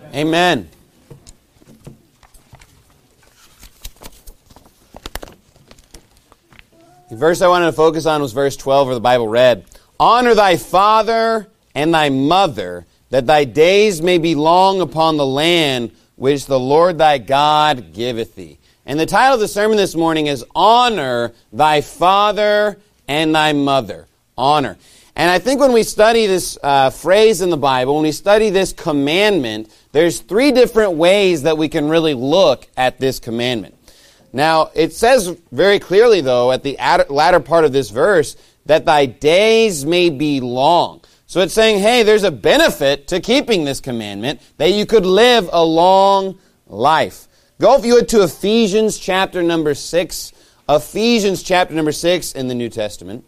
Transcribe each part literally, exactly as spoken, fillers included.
Amen. The verse I wanted to focus on was verse twelve, where the Bible read, "Honor thy father and thy mother, that thy days may be long upon the land which the Lord thy God giveth thee." And the title of the sermon this morning is Honor thy father and thy mother. Honor. And I think when we study this uh, phrase in the Bible, when we study this commandment, there's three different ways that we can really look at this commandment. Now, it says very clearly, though, at the latter part of this verse, that thy days may be long. So it's saying, hey, there's a benefit to keeping this commandment, that you could live a long life. Go, if you would, to Ephesians chapter number six. Ephesians chapter number six in the New Testament.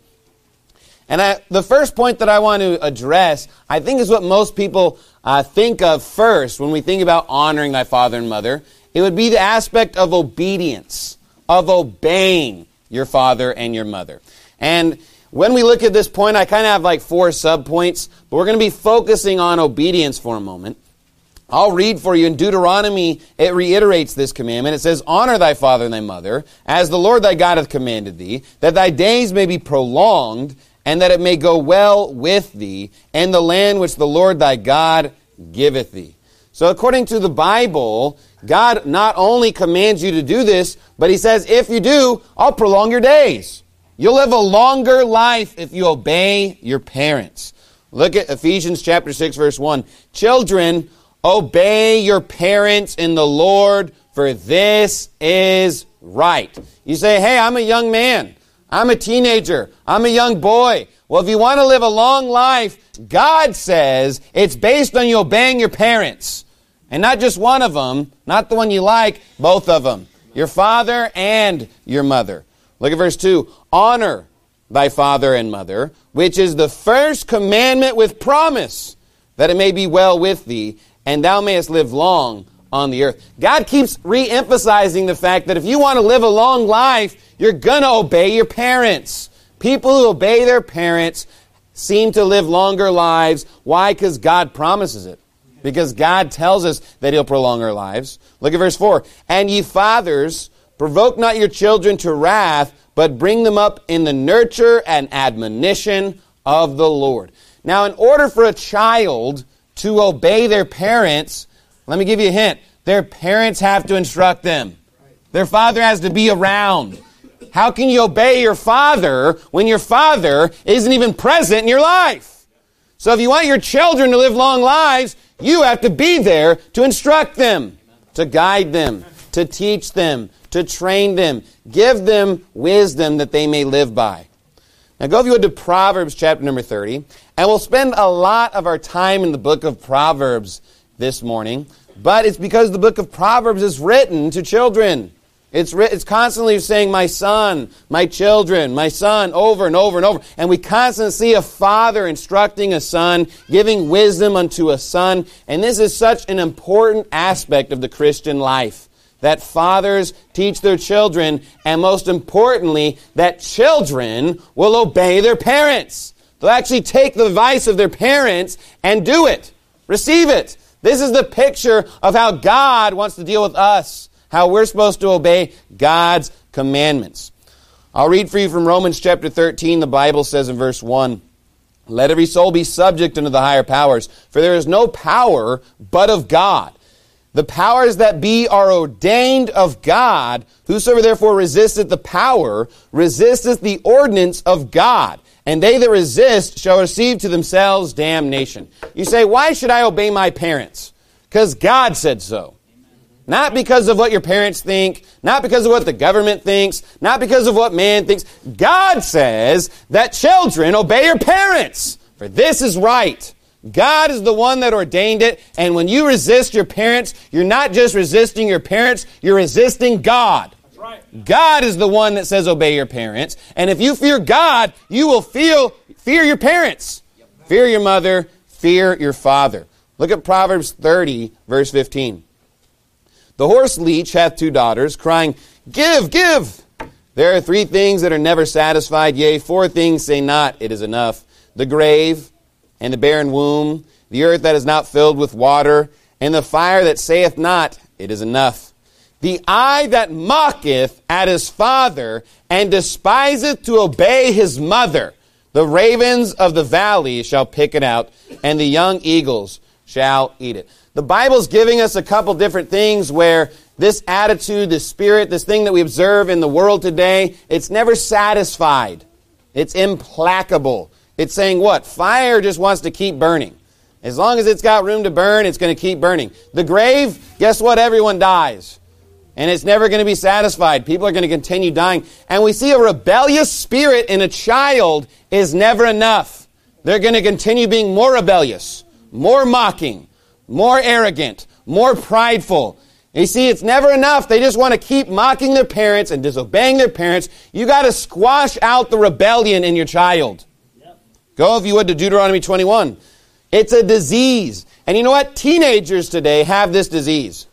And I, the first point that I want to address, I think, is what most people uh, think of first when we think about honoring thy father and mother. It would be the aspect of obedience, of obeying your father and your mother. And when we look at this point, I kind of have like four sub-points, but we're going to be focusing on obedience for a moment. I'll read for you in Deuteronomy, it reiterates this commandment. It says, "Honor thy father and thy mother, as the Lord thy God hath commanded thee, that thy days may be prolonged, and that it may go well with thee, in the land which the Lord thy God giveth thee." So according to the Bible, God not only commands you to do this, but He says, if you do, I'll prolong your days. You'll live a longer life if you obey your parents. Look at Ephesians chapter six, verse one. "Children, obey your parents in the Lord, for this is right." You say, hey, I'm a young man. I'm a teenager. I'm a young boy. Well, if you want to live a long life, God says it's based on you obeying your parents. And not just one of them, not the one you like, both of them. Your father and your mother. Look at verse two. "Honor thy father and mother, which is the first commandment with promise, that it may be well with thee, and thou mayest live long on the earth." God keeps re-emphasizing the fact that if you want to live a long life, you're going to obey your parents. People who obey their parents seem to live longer lives. Why? Because God promises it. Because God tells us that He'll prolong our lives. Look at verse four. "And ye fathers, provoke not your children to wrath, but bring them up in the nurture and admonition of the Lord." Now, in order for a child to obey their parents, let me give you a hint. Their parents have to instruct them. Their father has to be around. How can you obey your father when your father isn't even present in your life? So if you want your children to live long lives, you have to be there to instruct them, to guide them, to teach them, to train them, give them wisdom that they may live by. Now go, if you would, to Proverbs chapter number thirty, and we'll spend a lot of our time in the book of Proverbs this morning, but it's because the book of Proverbs is written to children. It's it's constantly saying, my son, my children, my son, over and over and over. And we constantly see a father instructing a son, giving wisdom unto a son. And this is such an important aspect of the Christian life, that fathers teach their children, and most importantly, that children will obey their parents. They'll actually take the advice of their parents and do it, receive it. This is the picture of how God wants to deal with us, how we're supposed to obey God's commandments. I'll read for you from Romans chapter thirteen. The Bible says in verse one, "Let every soul be subject unto the higher powers, for there is no power but of God. The powers that be are ordained of God. Whosoever therefore resisteth the power, resisteth the ordinance of God. And they that resist shall receive to themselves damnation." You say, why should I obey my parents? Because God said so. Not because of what your parents think, not because of what the government thinks, not because of what man thinks. God says that children obey your parents, for this is right. God is the one that ordained it, and when you resist your parents, you're not just resisting your parents, you're resisting God. That's right. God is the one that says obey your parents, and if you fear God, you will feel fear your parents. Yep. Fear your mother, fear your father. Look at Proverbs thirty, verse fifteen. "The horse leech hath two daughters, crying, Give, give! There are three things that are never satisfied, yea, four things say not, it is enough. The grave, and the barren womb, the earth that is not filled with water, and the fire that saith not, it is enough. The eye that mocketh at his father, and despiseth to obey his mother, the ravens of the valley shall pick it out, and the young eagles shall eat it. The Bible's giving us a couple different things where this attitude, this spirit, this thing that we observe in the world today, it's never satisfied. It's implacable. It's saying what? Fire just wants to keep burning. As long as it's got room to burn, it's going to keep burning. The grave, guess what? Everyone dies. And it's never going to be satisfied. People are going to continue dying. And we see a rebellious spirit in a child is never enough. They're going to continue being more rebellious, more mocking, more arrogant, more prideful. You see, it's never enough. They just want to keep mocking their parents and disobeying their parents. You got to squash out the rebellion in your child. Yep. Go, if you would, to Deuteronomy twenty-one. It's a disease. And you know what? Teenagers today have this disease.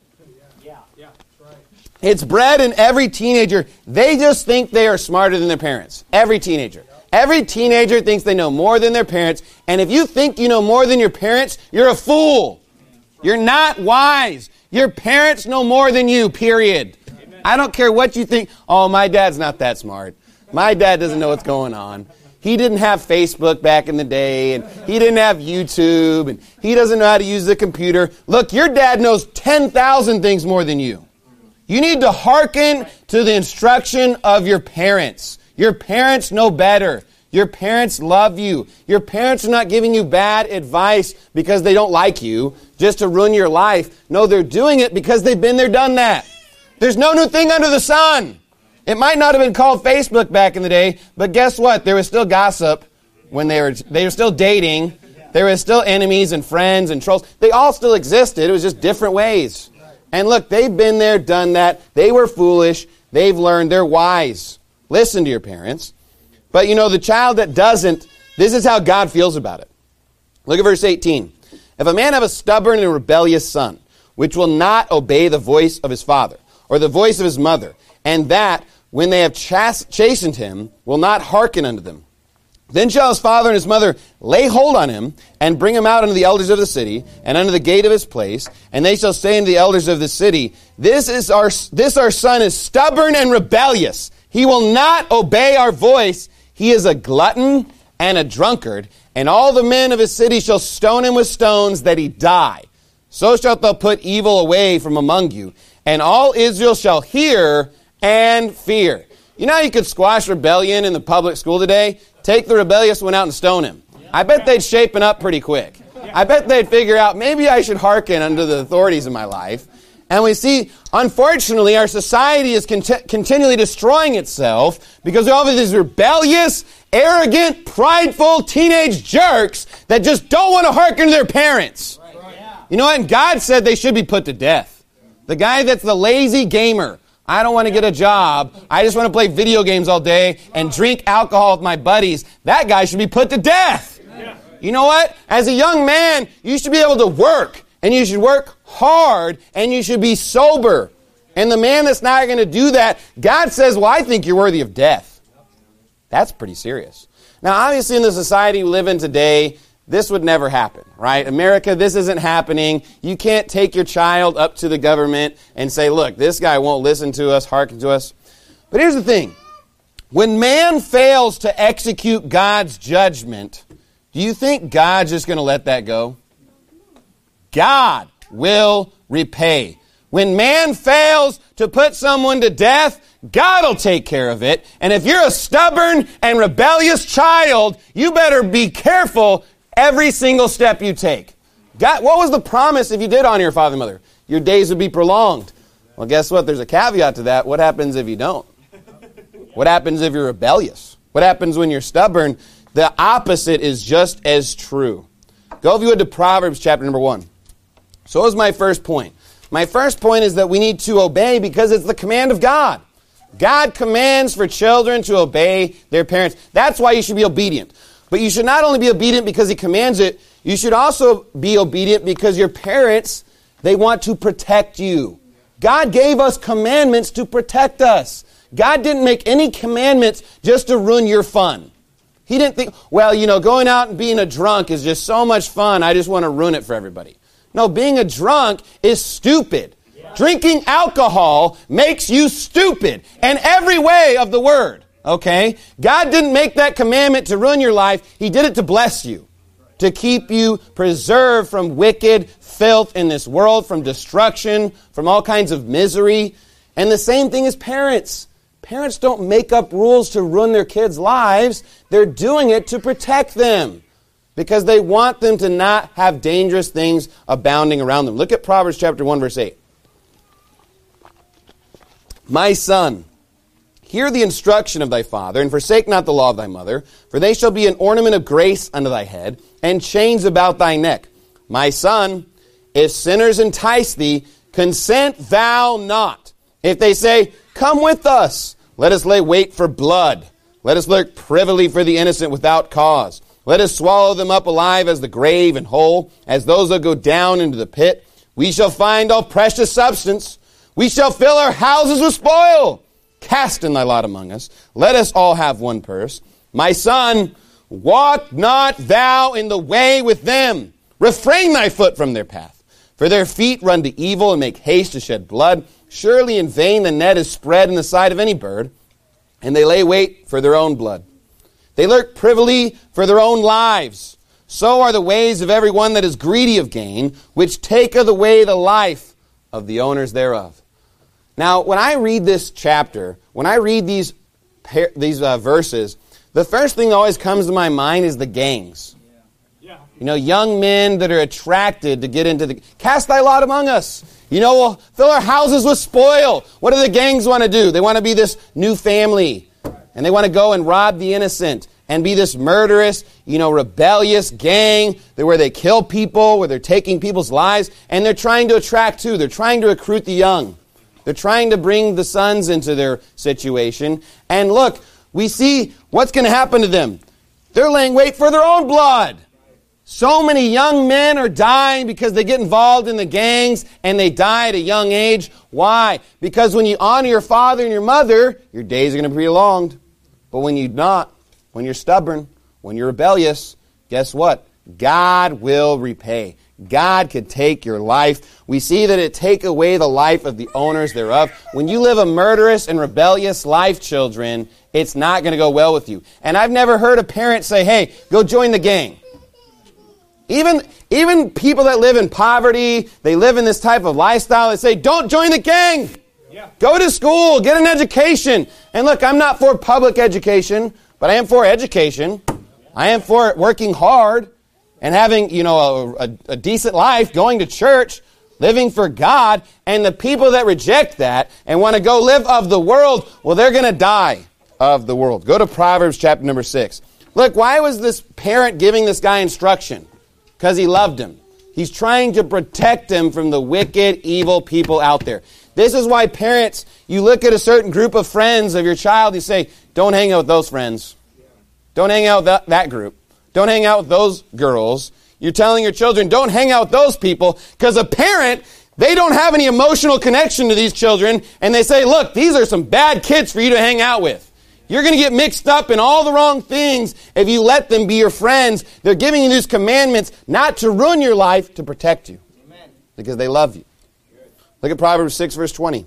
It's bred in every teenager. They just think they are smarter than their parents. Every teenager. Every teenager thinks they know more than their parents. And if you think you know more than your parents, you're a fool. You're not wise. Your parents know more than you, period. I don't care what you think. Oh, my dad's not that smart. My dad doesn't know what's going on. He didn't have Facebook back in the day, and he didn't have YouTube, and he doesn't know how to use the computer. Look, your dad knows ten thousand things more than you. You need to hearken to the instruction of your parents. Your parents know better. Your parents love you. Your parents are not giving you bad advice because they don't like you, just to ruin your life. No, they're doing it because they've been there, done that. There's no new thing under the sun. It might not have been called Facebook back in the day, but guess what? There was still gossip when they were they were still dating. There was still enemies and friends and trolls. They all still existed. It was just different ways. And look, they've been there, done that. They were foolish. They've learned. They're wise. Listen to your parents. But you know, the child that doesn't, this is how God feels about it. Look at verse eighteen. If a man have a stubborn and rebellious son, which will not obey the voice of his father, or the voice of his mother, and that, when they have chas- chastened him, will not hearken unto them, then shall his father and his mother lay hold on him, and bring him out unto the elders of the city, and unto the gate of his place, and they shall say unto the elders of the city, This is our this our son is stubborn and rebellious. He will not obey our voice. He is a glutton and a drunkard, and all the men of his city shall stone him with stones, that he die. So shalt thou put evil away from among you, and all Israel shall hear and fear. You know how you could squash rebellion in the public school today? Take the rebellious one out and stone him. I bet they'd shapen up pretty quick. I bet they'd figure out, maybe I should hearken unto the authorities in my life. And we see, unfortunately, our society is cont- continually destroying itself because of all of these rebellious, arrogant, prideful teenage jerks that just don't want to hearken to their parents. You know what? And God said they should be put to death. The guy that's the lazy gamer. I don't want to get a job. I just want to play video games all day and drink alcohol with my buddies. That guy should be put to death. You know what? As a young man, you should be able to work. And you should work hard. And you should be sober. And the man that's not going to do that, God says, well, I think you're worthy of death. That's pretty serious. Now, obviously, in the society we live in today, this would never happen, right? America, this isn't happening. You can't take your child up to the government and say, look, this guy won't listen to us, hearken to us. But here's the thing. When man fails to execute God's judgment, do you think God's just going to let that go? God will repay. When man fails to put someone to death, God will take care of it. And if you're a stubborn and rebellious child, you better be careful every single step you take. God, what was the promise if you did honor your father and mother? Your days would be prolonged. Well, guess what? There's a caveat to that. What happens if you don't? What happens if you're rebellious? What happens when you're stubborn? The opposite is just as true. Go, if you would, to Proverbs chapter number one. So is my first point. My first point is that we need to obey because it's the command of God. God commands for children to obey their parents. That's why you should be obedient. But you should not only be obedient because he commands it, you should also be obedient because your parents, they want to protect you. God gave us commandments to protect us. God didn't make any commandments just to ruin your fun. He didn't think, well, you know, going out and being a drunk is just so much fun, I just want to ruin it for everybody. No, being a drunk is stupid. Yeah. Drinking alcohol makes you stupid in every way of the word. Okay? God didn't make that commandment to ruin your life. He did it to bless you. To keep you preserved from wicked filth in this world, from destruction, from all kinds of misery. And the same thing as parents. Parents don't make up rules to ruin their kids' lives. They're doing it to protect them because they want them to not have dangerous things abounding around them. Look at Proverbs chapter one, verse eight. My son, hear the instruction of thy father, and forsake not the law of thy mother, for they shall be an ornament of grace unto thy head, and chains about thy neck. My son, if sinners entice thee, consent thou not. If they say, come with us, let us lay wait for blood. Let us lurk privily for the innocent without cause. Let us swallow them up alive as the grave and whole, as those that go down into the pit. We shall find all precious substance. We shall fill our houses with spoil. Cast in thy lot among us. Let us all have one purse. My son, walk not thou in the way with them. Refrain thy foot from their path. For their feet run to evil and make haste to shed blood. Surely in vain the net is spread in the sight of any bird, and they lay wait for their own blood. They lurk privily for their own lives. So are the ways of every one that is greedy of gain, which taketh away the life of the owners thereof. Now, when I read this chapter, when I read these these uh, verses, the first thing that always comes to my mind is the gangs. Yeah. Yeah. You know, young men that are attracted to get into the... Cast thy lot among us. You know, we'll fill our houses with spoil. What do the gangs want to do? They want to be this new family. And they want to go and rob the innocent and be this murderous, you know, rebellious gang where they kill people, where they're taking people's lives. And they're trying to attract too. They're trying to recruit the young. They're trying to bring the sons into their situation. And look, we see what's going to happen to them. They're laying wait for their own blood. So many young men are dying because they get involved in the gangs and they die at a young age. Why? Because when you honor your father and your mother, your days are going to be prolonged. But when you not, when you're stubborn, when you're rebellious, guess what? God will repay. God could take your life. We see that it take away the life of the owners thereof. When you live a murderous and rebellious life, children, it's not going to go well with you. And I've never heard a parent say, hey, go join the gang. Even, even people that live in poverty, they live in this type of lifestyle, they say, don't join the gang. Yeah. Go to school, get an education. And look, I'm not for public education, but I am for education. I am for working hard and having, you know, a, a, a decent life, going to church, living for God. And the people that reject that and want to go live of the world, well, they're going to die of the world. Go to Proverbs chapter number six. Look, why was this parent giving this guy instruction? Because he loved him. He's trying to protect him from the wicked, evil people out there. This is why parents, you look at a certain group of friends of your child, you say, don't hang out with those friends. Don't hang out with that, that group. Don't hang out with those girls. You're telling your children, don't hang out with those people, because a parent, they don't have any emotional connection to these children, and they say, look, these are some bad kids for you to hang out with. You're going to get mixed up in all the wrong things if you let them be your friends. They're giving you these commandments not to ruin your life, to protect you. Amen. Because they love you. Look at Proverbs six, verse twenty.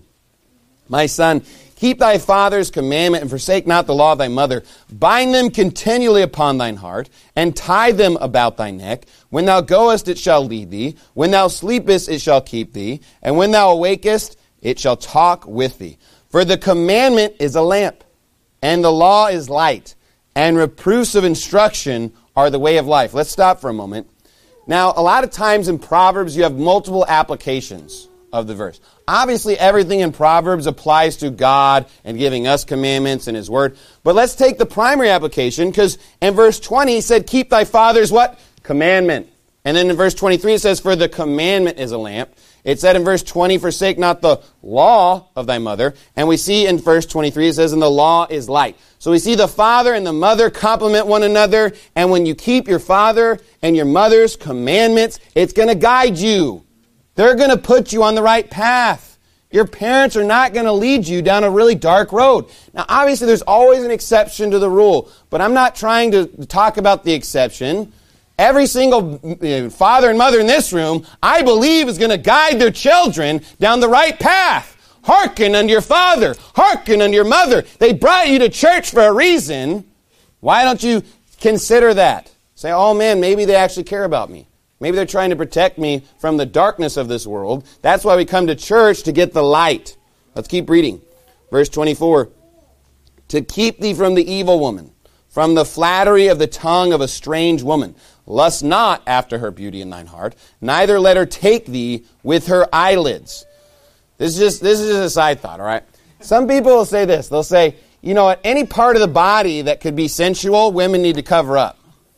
My son, keep thy father's commandment and forsake not the law of thy mother. Bind them continually upon thine heart and tie them about thy neck. When thou goest, it shall lead thee. When thou sleepest, it shall keep thee. And when thou awakest, it shall talk with thee. For the commandment is a lamp, and the law is light, and reproofs of instruction are the way of life. Let's stop for a moment. Now, a lot of times in Proverbs, you have multiple applications of the verse. Obviously, everything in Proverbs applies to God and giving us commandments and His Word. But let's take the primary application, because in verse twenty, He said, keep thy father's what? Commandment. And then in verse twenty-three, it says, for the commandment is a lamp. It said in verse twenty, forsake not the law of thy mother. And we see in verse twenty-three, it says, and the law is light. So we see the father and the mother complement one another. And when you keep your father and your mother's commandments, it's going to guide you. They're going to put you on the right path. Your parents are not going to lead you down a really dark road. Now, obviously, there's always an exception to the rule. But I'm not trying to talk about the exception. Every single father and mother in this room, I believe, is going to guide their children down the right path. Hearken unto your father. Hearken unto your mother. They brought you to church for a reason. Why don't you consider that? Say, oh man, maybe they actually care about me. Maybe they're trying to protect me from the darkness of this world. That's why we come to church, to get the light. Let's keep reading. Verse twenty-four. To keep thee from the evil woman, from the flattery of the tongue of a strange woman. Lust not after her beauty in thine heart, neither let her take thee with her eyelids. This is just this is just a side thought, all right? Some people will say this. They'll say, you know, at any part of the body that could be sensual, women need to cover up.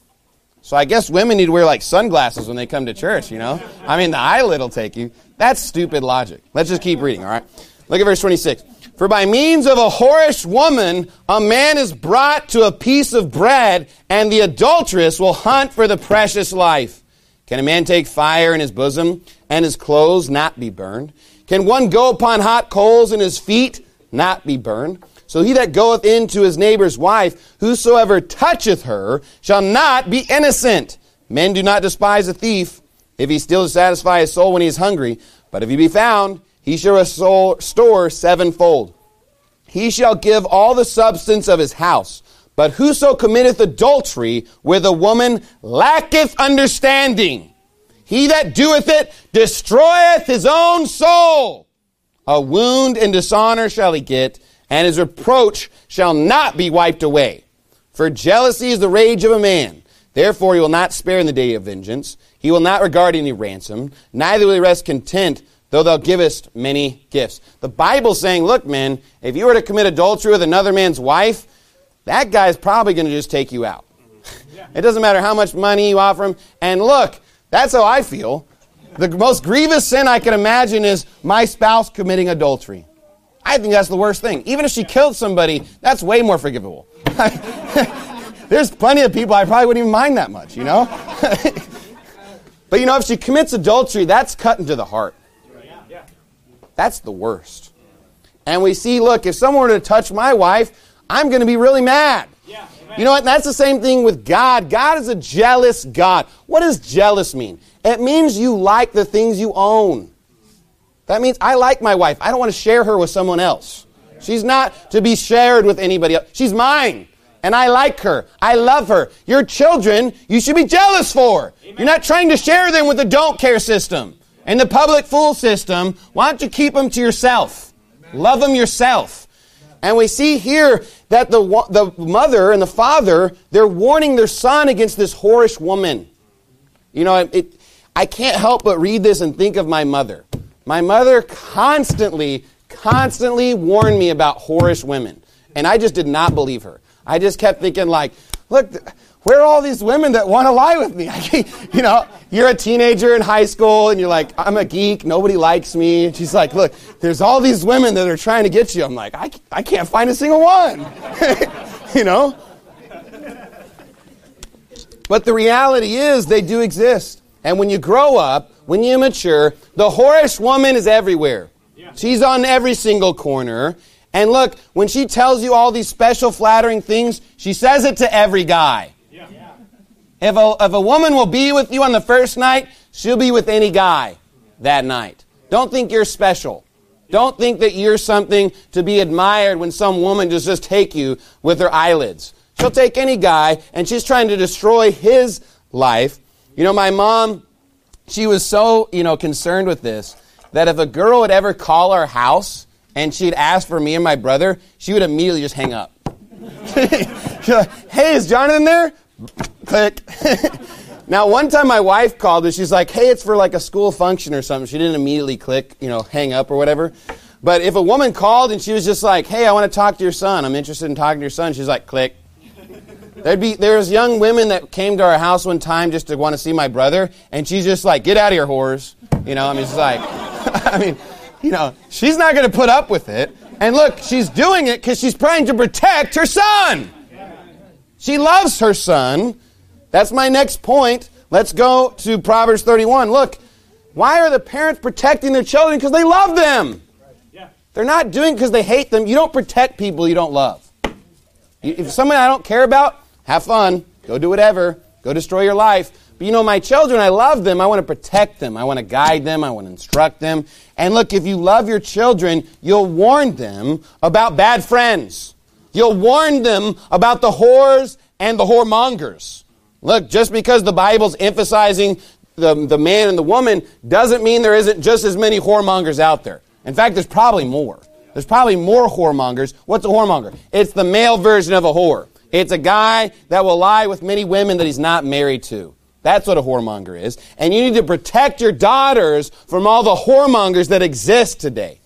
So I guess women need to wear like sunglasses when they come to church, you know? I mean, the eyelid will take you. That's stupid logic. Let's just keep reading, all right? Look at verse twenty-six. For by means of a whorish woman, a man is brought to a piece of bread, and the adulteress will hunt for the precious life. Can a man take fire in his bosom, and his clothes not be burned? Can one go upon hot coals, and his feet not be burned? So he that goeth in to his neighbor's wife, whosoever toucheth her, shall not be innocent. Men do not despise a thief, if he still satisfy his soul when he is hungry. But if he be found, he shall restore sevenfold. He shall give all the substance of his house. But whoso committeth adultery with a woman lacketh understanding. He that doeth it destroyeth his own soul. A wound and dishonor shall he get, and his reproach shall not be wiped away. For jealousy is the rage of a man. Therefore he will not spare in the day of vengeance. He will not regard any ransom. Neither will he rest content, though thou givest many gifts. The Bible's saying, look, man, if you were to commit adultery with another man's wife, that guy's probably going to just take you out. It doesn't matter how much money you offer him. And look, that's how I feel. The most grievous sin I can imagine is my spouse committing adultery. I think that's the worst thing. Even if she killed somebody, that's way more forgivable. There's plenty of people I probably wouldn't even mind that much, you know? But you know, if she commits adultery, that's cut into the heart. That's the worst. And we see, look, if someone were to touch my wife, I'm going to be really mad. Yeah, you know what? That's the same thing with God. God is a jealous God. What does jealous mean? It means you like the things you own. That means I like my wife. I don't want to share her with someone else. She's not to be shared with anybody else. She's mine. And I like her. I love her. Your children, you should be jealous for. Amen. You're not trying to share them with the don't care system and the public fool system. Why don't you keep them to yourself? Amen. Love them yourself. And we see here that the the mother and the father, they're warning their son against this whorish woman. You know, it, I can't help but read this and think of my mother. My mother constantly, constantly warned me about whorish women. And I just did not believe her. I just kept thinking like, look, where are all these women that want to lie with me? I can't, you know, you're a teenager in high school and you're like, I'm a geek. Nobody likes me. And she's like, look, there's all these women that are trying to get you. I'm like, I, I can't find a single one. You know? But the reality is they do exist. And when you grow up, when you mature, the whorish woman is everywhere. She's on every single corner. And look, when she tells you all these special flattering things, she says it to every guy. Yeah. If a, if a woman will be with you on the first night, she'll be with any guy that night. Don't think you're special. Don't think that you're something to be admired when some woman just, just take you with her eyelids. She'll take any guy, and she's trying to destroy his life. You know, my mom, she was so, you know, concerned with this, that if a girl would ever call our house, and she'd ask for me and my brother, she would immediately just hang up. She'd like, hey, is Jonathan there? Click. Now, one time my wife called and she's like, hey, it's for like a school function or something. She didn't immediately click, you know, hang up or whatever. But if a woman called and she was just like, hey, I want to talk to your son. I'm interested in talking to your son. She's like, click. There'd be, there was young women that came to our house one time just to want to see my brother. And she's just like, get out of here, whores. You know, I mean, it's like, I mean, you know, she's not going to put up with it. And look, she's doing it because she's trying to protect her son. She loves her son. That's my next point. Let's go to Proverbs thirty-one. Look, why are the parents protecting their children? Because they love them. They're not doing it because they hate them. You don't protect people you don't love. If someone I don't care about, have fun. Go do whatever. Go destroy your life. But you know, my children, I love them. I want to protect them. I want to guide them. I want to instruct them. And look, if you love your children, you'll warn them about bad friends. You'll warn them about the whores and the whoremongers. Look, just because the Bible's emphasizing the, the man and the woman doesn't mean there isn't just as many whoremongers out there. In fact, there's probably more. There's probably more whoremongers. What's a whoremonger? It's the male version of a whore. It's a guy that will lie with many women that he's not married to. That's what a whoremonger is. And you need to protect your daughters from all the whoremongers that exist today.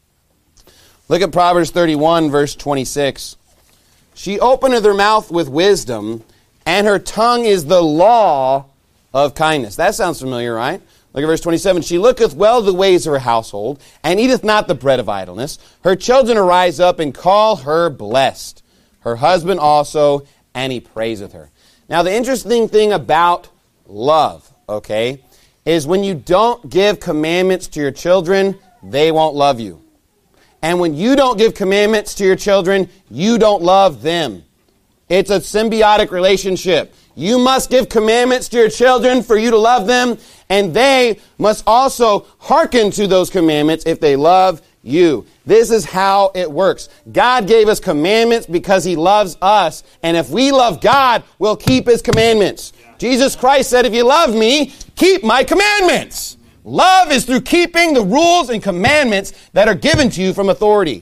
Look at Proverbs thirty-one, verse twenty-six. She openeth her mouth with wisdom, and her tongue is the law of kindness. That sounds familiar, right? Look at verse twenty-seven. She looketh well the ways of her household, and eateth not the bread of idleness. Her children arise up and call her blessed. Her husband also, and he praiseth her. Now, the interesting thing about love, okay, is when you don't give commandments to your children, they won't love you. And when you don't give commandments to your children, you don't love them. It's a symbiotic relationship. You must give commandments to your children for you to love them, and they must also hearken to those commandments if they love you. This is how it works. God gave us commandments because He loves us, and if we love God, we'll keep His commandments. Yeah. Jesus Christ said, if you love me, keep my commandments. Love is through keeping the rules and commandments that are given to you from authority.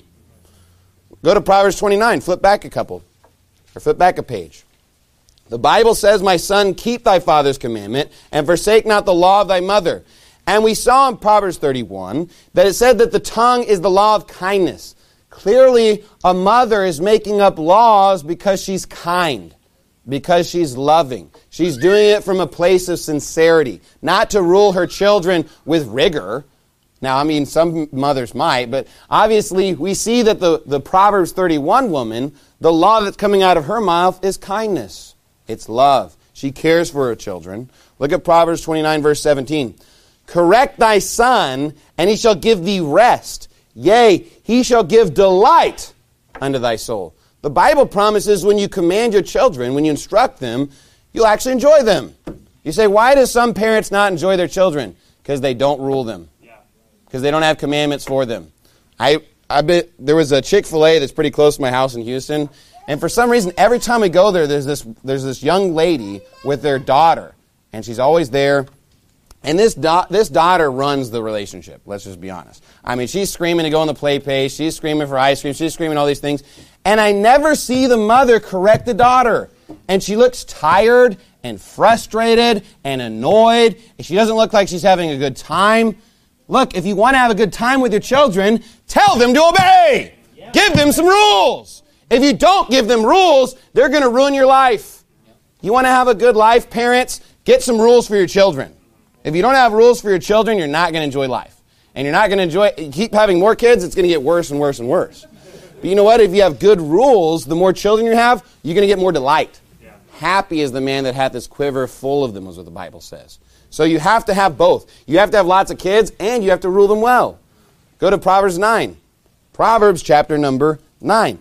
Go to Proverbs twenty-nine. Flip back a couple. Or flip back a page. The Bible says, my son, keep thy father's commandment, and forsake not the law of thy mother. And we saw in Proverbs thirty-one that it said that the tongue is the law of kindness. Clearly, a mother is making up laws because she's kind, because she's loving. She's doing it from a place of sincerity, not to rule her children with rigor. Now, I mean, some mothers might, but obviously we see that the, the Proverbs thirty-one woman, the law that's coming out of her mouth is kindness. It's love. She cares for her children. Look at Proverbs twenty-nine, verse seventeen. Correct thy son, and he shall give thee rest. Yea, he shall give delight unto thy soul. The Bible promises when you command your children, when you instruct them, you'll actually enjoy them. You say, why do some parents not enjoy their children? Because they don't rule them. Because they don't have commandments for them. I I bet there was a Chick-fil-A that's pretty close to my house in Houston, and for some reason, every time we go there, there's this there's this young lady with their daughter, and she's always there. And this do- this daughter runs the relationship, let's just be honest. I mean, she's screaming to go on the play page. She's screaming for ice cream. She's screaming all these things. And I never see the mother correct the daughter. And she looks tired and frustrated and annoyed. And she doesn't look like she's having a good time. Look, if you want to have a good time with your children, tell them to obey. Yeah. Give them some rules. If you don't give them rules, they're going to ruin your life. You want to have a good life, parents? Get some rules for your children. If you don't have rules for your children, you're not going to enjoy life. And you're not going to enjoy, keep having more kids, it's going to get worse and worse and worse. But you know what? If you have good rules, the more children you have, you're going to get more delight. Yeah. Happy is the man that hath his quiver full of them, is what the Bible says. So you have to have both. You have to have lots of kids, and you have to rule them well. Go to Proverbs nine. Proverbs chapter number nine.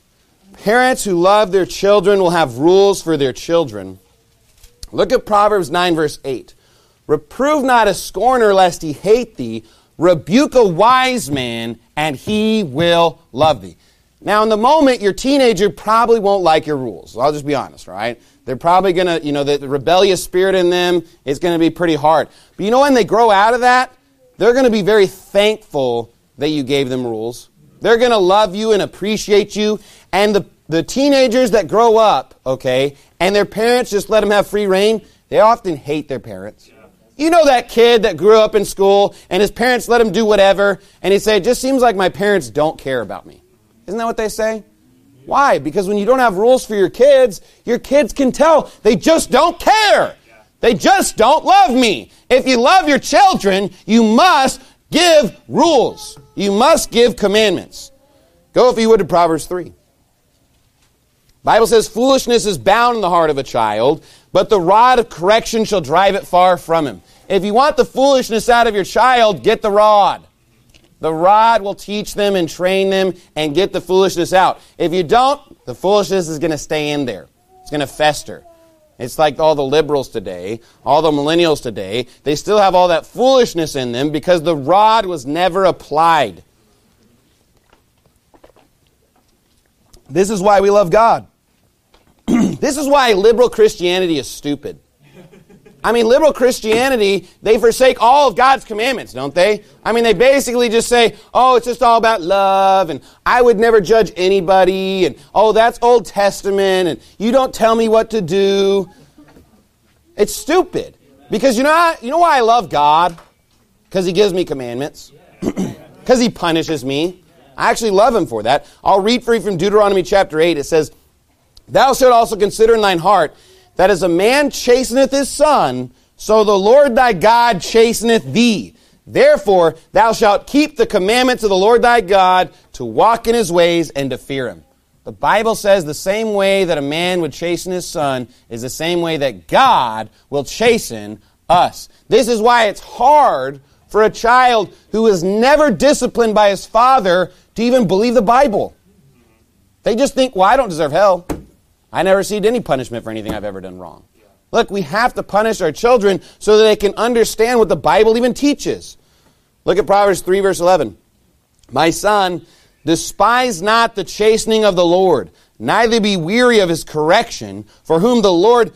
Parents who love their children will have rules for their children. Look at Proverbs nine, verse eight. Reprove not a scorner lest he hate thee. Rebuke a wise man, and he will love thee. Now, in the moment, your teenager probably won't like your rules. I'll just be honest, right? They're probably going to, you know, the, the rebellious spirit in them is going to be pretty hard. But you know, when they grow out of that, they're going to be very thankful that you gave them rules. They're going to love you and appreciate you. And the, the teenagers that grow up, okay, and their parents just let them have free reign, they often hate their parents. You know that kid that grew up in school and his parents let him do whatever, and he said, it just seems like my parents don't care about me. Isn't that what they say? Why? Because when you don't have rules for your kids, your kids can tell they just don't care. They just don't love me. If you love your children, you must give rules. You must give commandments. Go, if you would, to Proverbs three. Bible says, foolishness is bound in the heart of a child, but the rod of correction shall drive it far from him. If you want the foolishness out of your child, get the rod. The rod will teach them and train them and get the foolishness out. If you don't, the foolishness is going to stay in there. It's going to fester. It's like all the liberals today, all the millennials today. They still have all that foolishness in them because the rod was never applied. This is why we love God. This is why liberal Christianity is stupid. I mean, liberal Christianity, they forsake all of God's commandments, don't they? I mean, they basically just say, oh, it's just all about love, and I would never judge anybody, and oh, that's Old Testament, and you don't tell me what to do. It's stupid. Because you know, you know why I love God? Because He gives me commandments. Because He punishes me. I actually love Him for that. I'll read for you from Deuteronomy chapter eight. It says, thou shalt also consider in thine heart that as a man chasteneth his son, so the Lord thy God chasteneth thee. Therefore, thou shalt keep the commandments of the Lord thy God to walk in His ways and to fear Him. The Bible says the same way that a man would chasten his son is the same way that God will chasten us. This is why it's hard for a child who is never disciplined by his father to even believe the Bible. They just think, well, I don't deserve hell. I never received any punishment for anything I've ever done wrong. Look, we have to punish our children so that they can understand what the Bible even teaches. Look at Proverbs three, verse eleven. My son, despise not the chastening of the Lord, neither be weary of His correction, for whom the Lord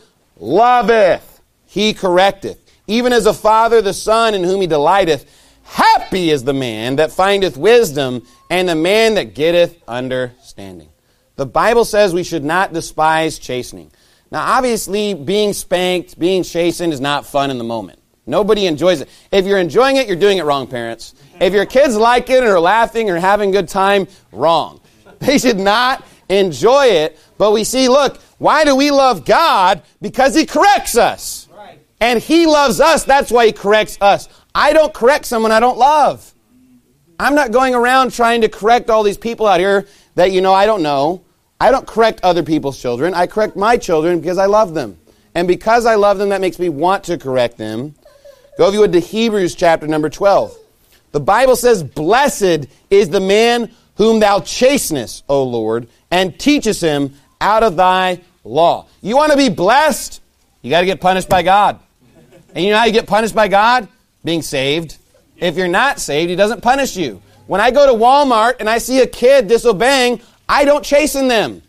loveth, He correcteth. Even as a father the son in whom He delighteth. Happy is the man that findeth wisdom, and the man that getteth understanding. The Bible says we should not despise chastening. Now, obviously, being spanked, being chastened is not fun in the moment. Nobody enjoys it. If you're enjoying it, you're doing it wrong, parents. If your kids like it and are laughing or having a good time, wrong. They should not enjoy it. But we see, look, why do we love God? Because He corrects us. Right. And He loves us. That's why He corrects us. I don't correct someone I don't love. I'm not going around trying to correct all these people out here that, you know, I don't know. I don't correct other people's children. I correct my children because I love them. And because I love them, that makes me want to correct them. Go if you would to Hebrews chapter number twelve. The Bible says, blessed is the man whom thou chastenest, O Lord, and teachest him out of thy law. You want to be blessed? You got to get punished by God. And you know how you get punished by God? Being saved. If you're not saved, He doesn't punish you. When I go to Walmart and I see a kid disobeying, I don't chasten them.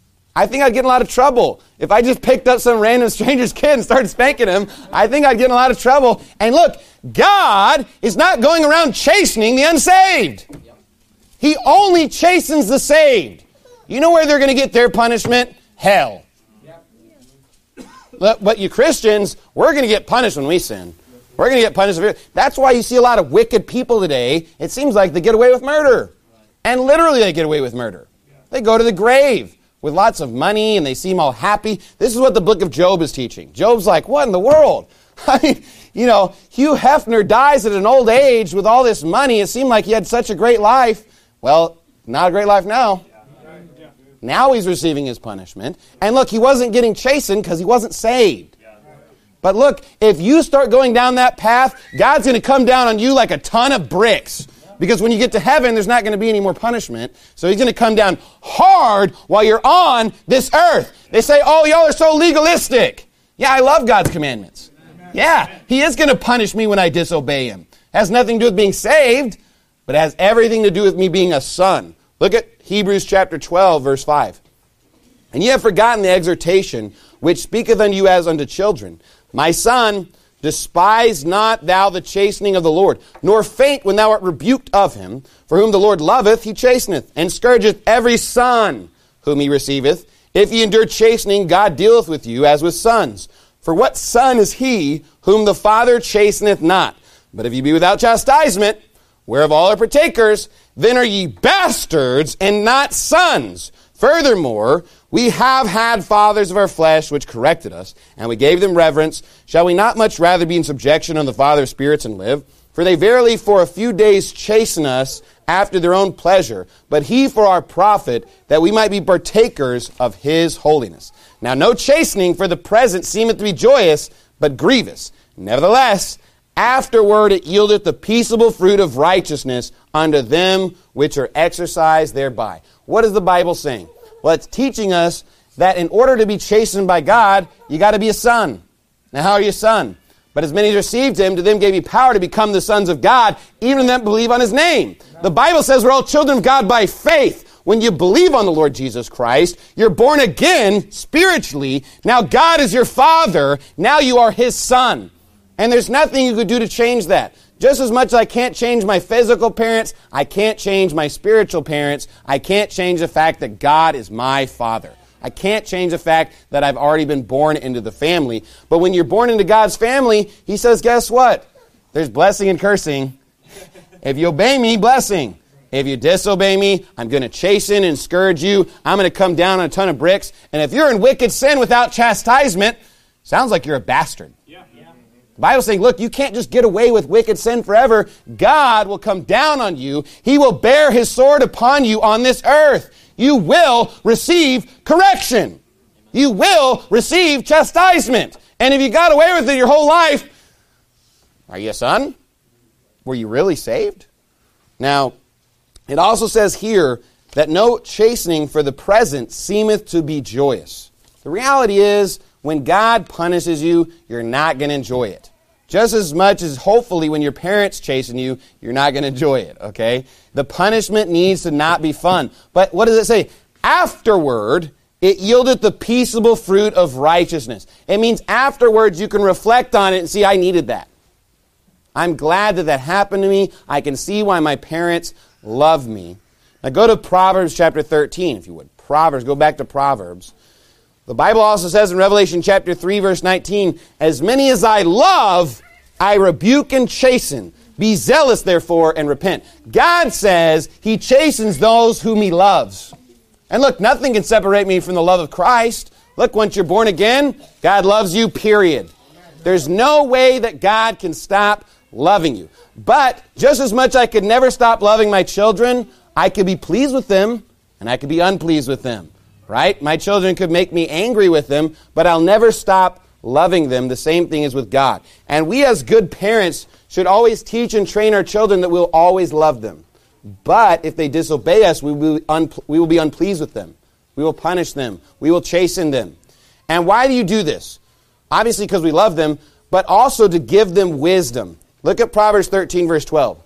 I think I'd get in a lot of trouble. If I just picked up some random stranger's kid and started spanking him, I think I'd get in a lot of trouble. And look, God is not going around chastening the unsaved. He only chastens the saved. You know where they're going to get their punishment? Hell. But, but you Christians, we're going to get punished when we sin. We're going to get punished. That's why you see a lot of wicked people today. It seems like they get away with murder. And literally they get away with murder. They go to the grave with lots of money and they seem all happy. This is what the book of Job is teaching. Job's like, what in the world? I mean, you know, Hugh Hefner dies at an old age with all this money. It seemed like he had such a great life. Well, not a great life now. Now he's receiving his punishment. And look, he wasn't getting chastened because he wasn't saved. But look, if you start going down that path, God's going to come down on you like a ton of bricks. Because when you get to heaven, there's not going to be any more punishment. So He's going to come down hard while you're on this earth. They say, oh, y'all are so legalistic. Yeah, I love God's commandments. Yeah, He is going to punish me when I disobey Him. It has nothing to do with being saved, but it has everything to do with me being a son. Look at Hebrews chapter twelve, verse five. And ye have forgotten the exhortation which speaketh unto you as unto children. My son, despise not thou the chastening of the Lord, nor faint when thou art rebuked of Him. For whom the Lord loveth, He chasteneth, and scourgeth every son whom He receiveth. If ye endure chastening, God dealeth with you as with sons. For what son is he whom the Father chasteneth not? But if ye be without chastisement, whereof all are partakers, then are ye bastards and not sons. Furthermore, we have had fathers of our flesh which corrected us, and we gave them reverence. Shall we not much rather be in subjection unto the Father of spirits and live? For they verily for a few days chasten us after their own pleasure, but He for our profit, that we might be partakers of His holiness. Now no chastening for the present seemeth to be joyous, but grievous. Nevertheless, afterward it yieldeth the peaceable fruit of righteousness unto them which are exercised thereby. What is the Bible saying? Well, it's teaching us that in order to be chastened by God, you got to be a son. Now, how are you a son? But as many as received him, to them gave he power to become the sons of God, even them that believe on his name. The Bible says we're all children of God by faith. When you believe on the Lord Jesus Christ, you're born again spiritually. Now God is your Father. Now you are his son. And there's nothing you could do to change that. Just as much as I can't change my physical parents, I can't change my spiritual parents. I can't change the fact that God is my Father. I can't change the fact that I've already been born into the family. But when you're born into God's family, he says, guess what? There's blessing and cursing. If you obey me, blessing. If you disobey me, I'm going to chasten and scourge you. I'm going to come down on a ton of bricks. And if you're in wicked sin without chastisement, sounds like you're a bastard. Yeah. Yeah. The Bible's saying, look, you can't just get away with wicked sin forever. God will come down on you. He will bear his sword upon you on this earth. You will receive correction. You will receive chastisement. And if you got away with it your whole life, are you a son? Were you really saved? Now, it also says here that no chastening for the present seemeth to be joyous. The reality is, when God punishes you, you're not going to enjoy it. Just as much as hopefully when your parents chasten you, you're not going to enjoy it, okay? The punishment needs to not be fun. But what does it say? Afterward, it yieldeth the peaceable fruit of righteousness. It means afterwards you can reflect on it and see, I needed that. I'm glad that that happened to me. I can see why my parents love me. Now go to Proverbs chapter thirteen, if you would. Proverbs, go back to Proverbs. The Bible also says in Revelation chapter three, verse nineteen, as many as I love, I rebuke and chasten. Be zealous, therefore, and repent. God says he chastens those whom he loves. And look, nothing can separate me from the love of Christ. Look, once you're born again, God loves you, period. There's no way that God can stop loving you. But just as much I could never stop loving my children, I could be pleased with them and I could be unpleased with them, right? My children could make me angry with them, but I'll never stop loving them. The same thing is with God. And we as good parents should always teach and train our children that we'll always love them. But if they disobey us, we will, un- we will be unpleased with them. We will punish them. We will chasten them. And why do you do this? Obviously because we love them, but also to give them wisdom. Look at Proverbs thirteen, verse twelve.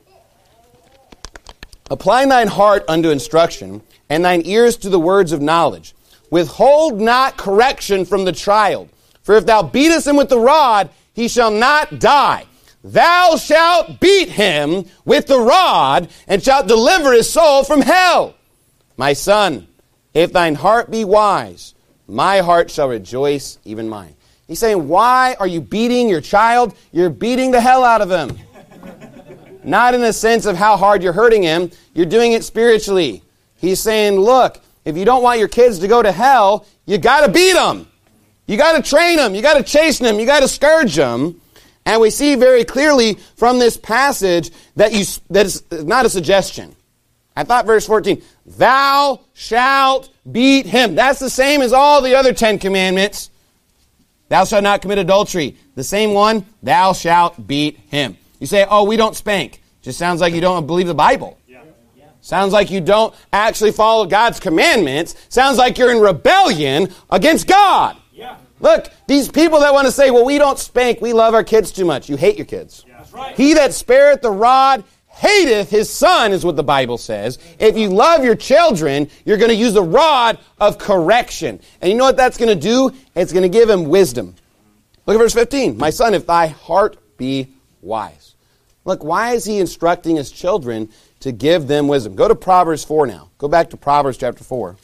Apply thine heart unto instruction, and thine ears to the words of knowledge. Withhold not correction from the child. For if thou beatest him with the rod, he shall not die. Thou shalt beat him with the rod, and shalt deliver his soul from hell. My son, if thine heart be wise, my heart shall rejoice, even mine. He's saying, why are you beating your child? You're beating the hell out of him. Not in the sense of how hard you're hurting him. You're doing it spiritually. He's saying, look, if you don't want your kids to go to hell, you got to beat them. You got to train them. You got to chasten them. You got to scourge them. And we see very clearly from this passage that you that is not a suggestion. I thought verse fourteen, thou shalt beat him. That's the same as all the other Ten Commandments. Thou shalt not commit adultery. The same one, thou shalt beat him. You say, oh, we don't spank. Just sounds like you don't believe the Bible. Yeah. Yeah. Sounds like you don't actually follow God's commandments. Sounds like you're in rebellion against God. Yeah. Look, these people that want to say, well, we don't spank, we love our kids too much. You hate your kids. Yeah, that's right. He that spareth the rod hateth his son, is what the Bible says. If you love your children, you're going to use the rod of correction. And you know what that's going to do? It's going to give him wisdom. Look at verse fifteen. My son, if thy heart be wise. Look, why is he instructing his children to give them wisdom? Go to Proverbs four now. Go back to Proverbs chapter four.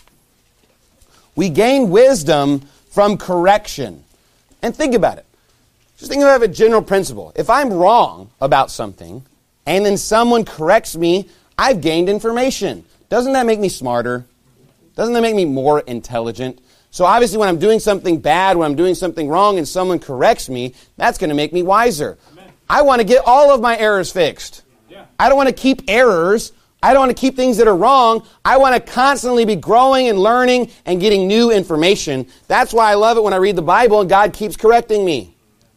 We gain wisdom from correction. And think about it. Just think about a general principle. If I'm wrong about something, and then someone corrects me, I've gained information. Doesn't that make me smarter? Doesn't that make me more intelligent? So obviously when I'm doing something bad, when I'm doing something wrong, and someone corrects me, that's going to make me wiser. Amen. I want to get all of my errors fixed. Yeah. I don't want to keep errors. I don't want to keep things that are wrong. I want to constantly be growing and learning and getting new information. That's why I love it when I read the Bible and God keeps correcting me.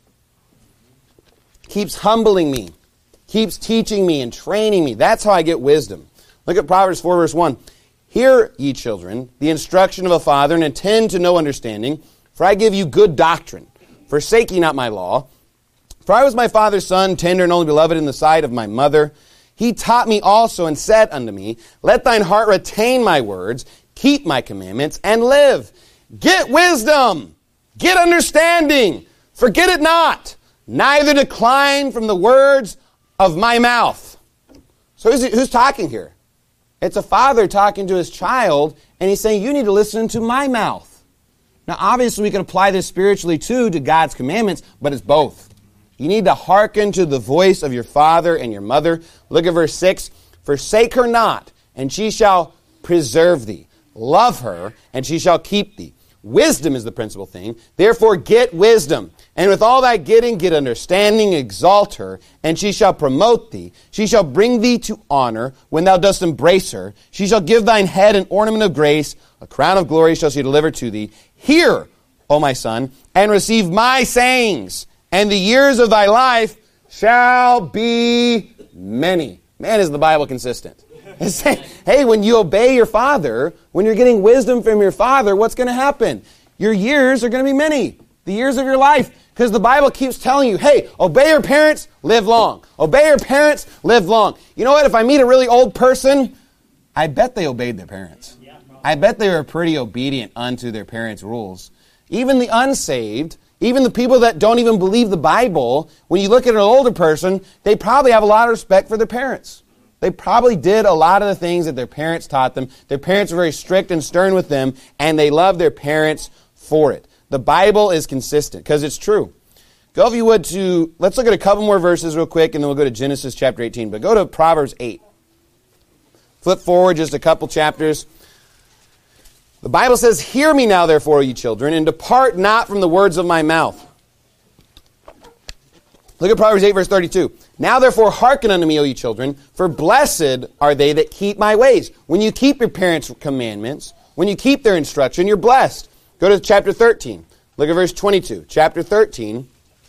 Keeps humbling me. Keeps teaching me and training me. That's how I get wisdom. Look at Proverbs four, verse one. Hear, ye children, the instruction of a father, and attend to no understanding, for I give you good doctrine. Forsake ye not my law. For I was my father's son, tender and only beloved in the sight of my mother. He taught me also and said unto me, Let thine heart retain my words, keep my commandments, and live. Get wisdom, get understanding, forget it not, neither decline from the words of my mouth. So who's, who's talking here? It's a father talking to his child, and he's saying, you need to listen to my mouth. Now, obviously, we can apply this spiritually, too, to God's commandments, but it's both. You need to hearken to the voice of your father and your mother. Look at verse six. Forsake her not, and she shall preserve thee. Love her, and she shall keep thee. Wisdom is the principal thing. Therefore, get wisdom. And with all thy getting, get understanding, exalt her, and she shall promote thee. She shall bring thee to honor when thou dost embrace her. She shall give thine head an ornament of grace. A crown of glory shall she deliver to thee. Hear, O my son, and receive my sayings, and the years of thy life shall be many. Man, is the Bible consistent. It's saying, hey, when you obey your father, when you're getting wisdom from your father, what's going to happen? Your years are going to be many. The years of your life. Because the Bible keeps telling you, hey, obey your parents, live long. Obey your parents, live long. You know what? If I meet a really old person, I bet they obeyed their parents. I bet they were pretty obedient unto their parents' rules. Even the unsaved, even the people that don't even believe the Bible, when you look at an older person, they probably have a lot of respect for their parents. They probably did a lot of the things that their parents taught them. Their parents were very strict and stern with them, and they loved their parents for it. The Bible is consistent, because it's true. Go, if you would, to, let's look at a couple more verses real quick, and then we'll go to Genesis chapter eighteen. But go to Proverbs eight. Flip forward just a couple chapters. The Bible says, Hear me now, therefore, ye children, and depart not from the words of my mouth. Look at Proverbs eight, verse thirty-two. Now, therefore, hearken unto me, O ye children, for blessed are they that keep my ways. When you keep your parents' commandments, when you keep their instruction, you're blessed. Go to chapter thirteen. Look at verse twenty-two. Chapter thirteen,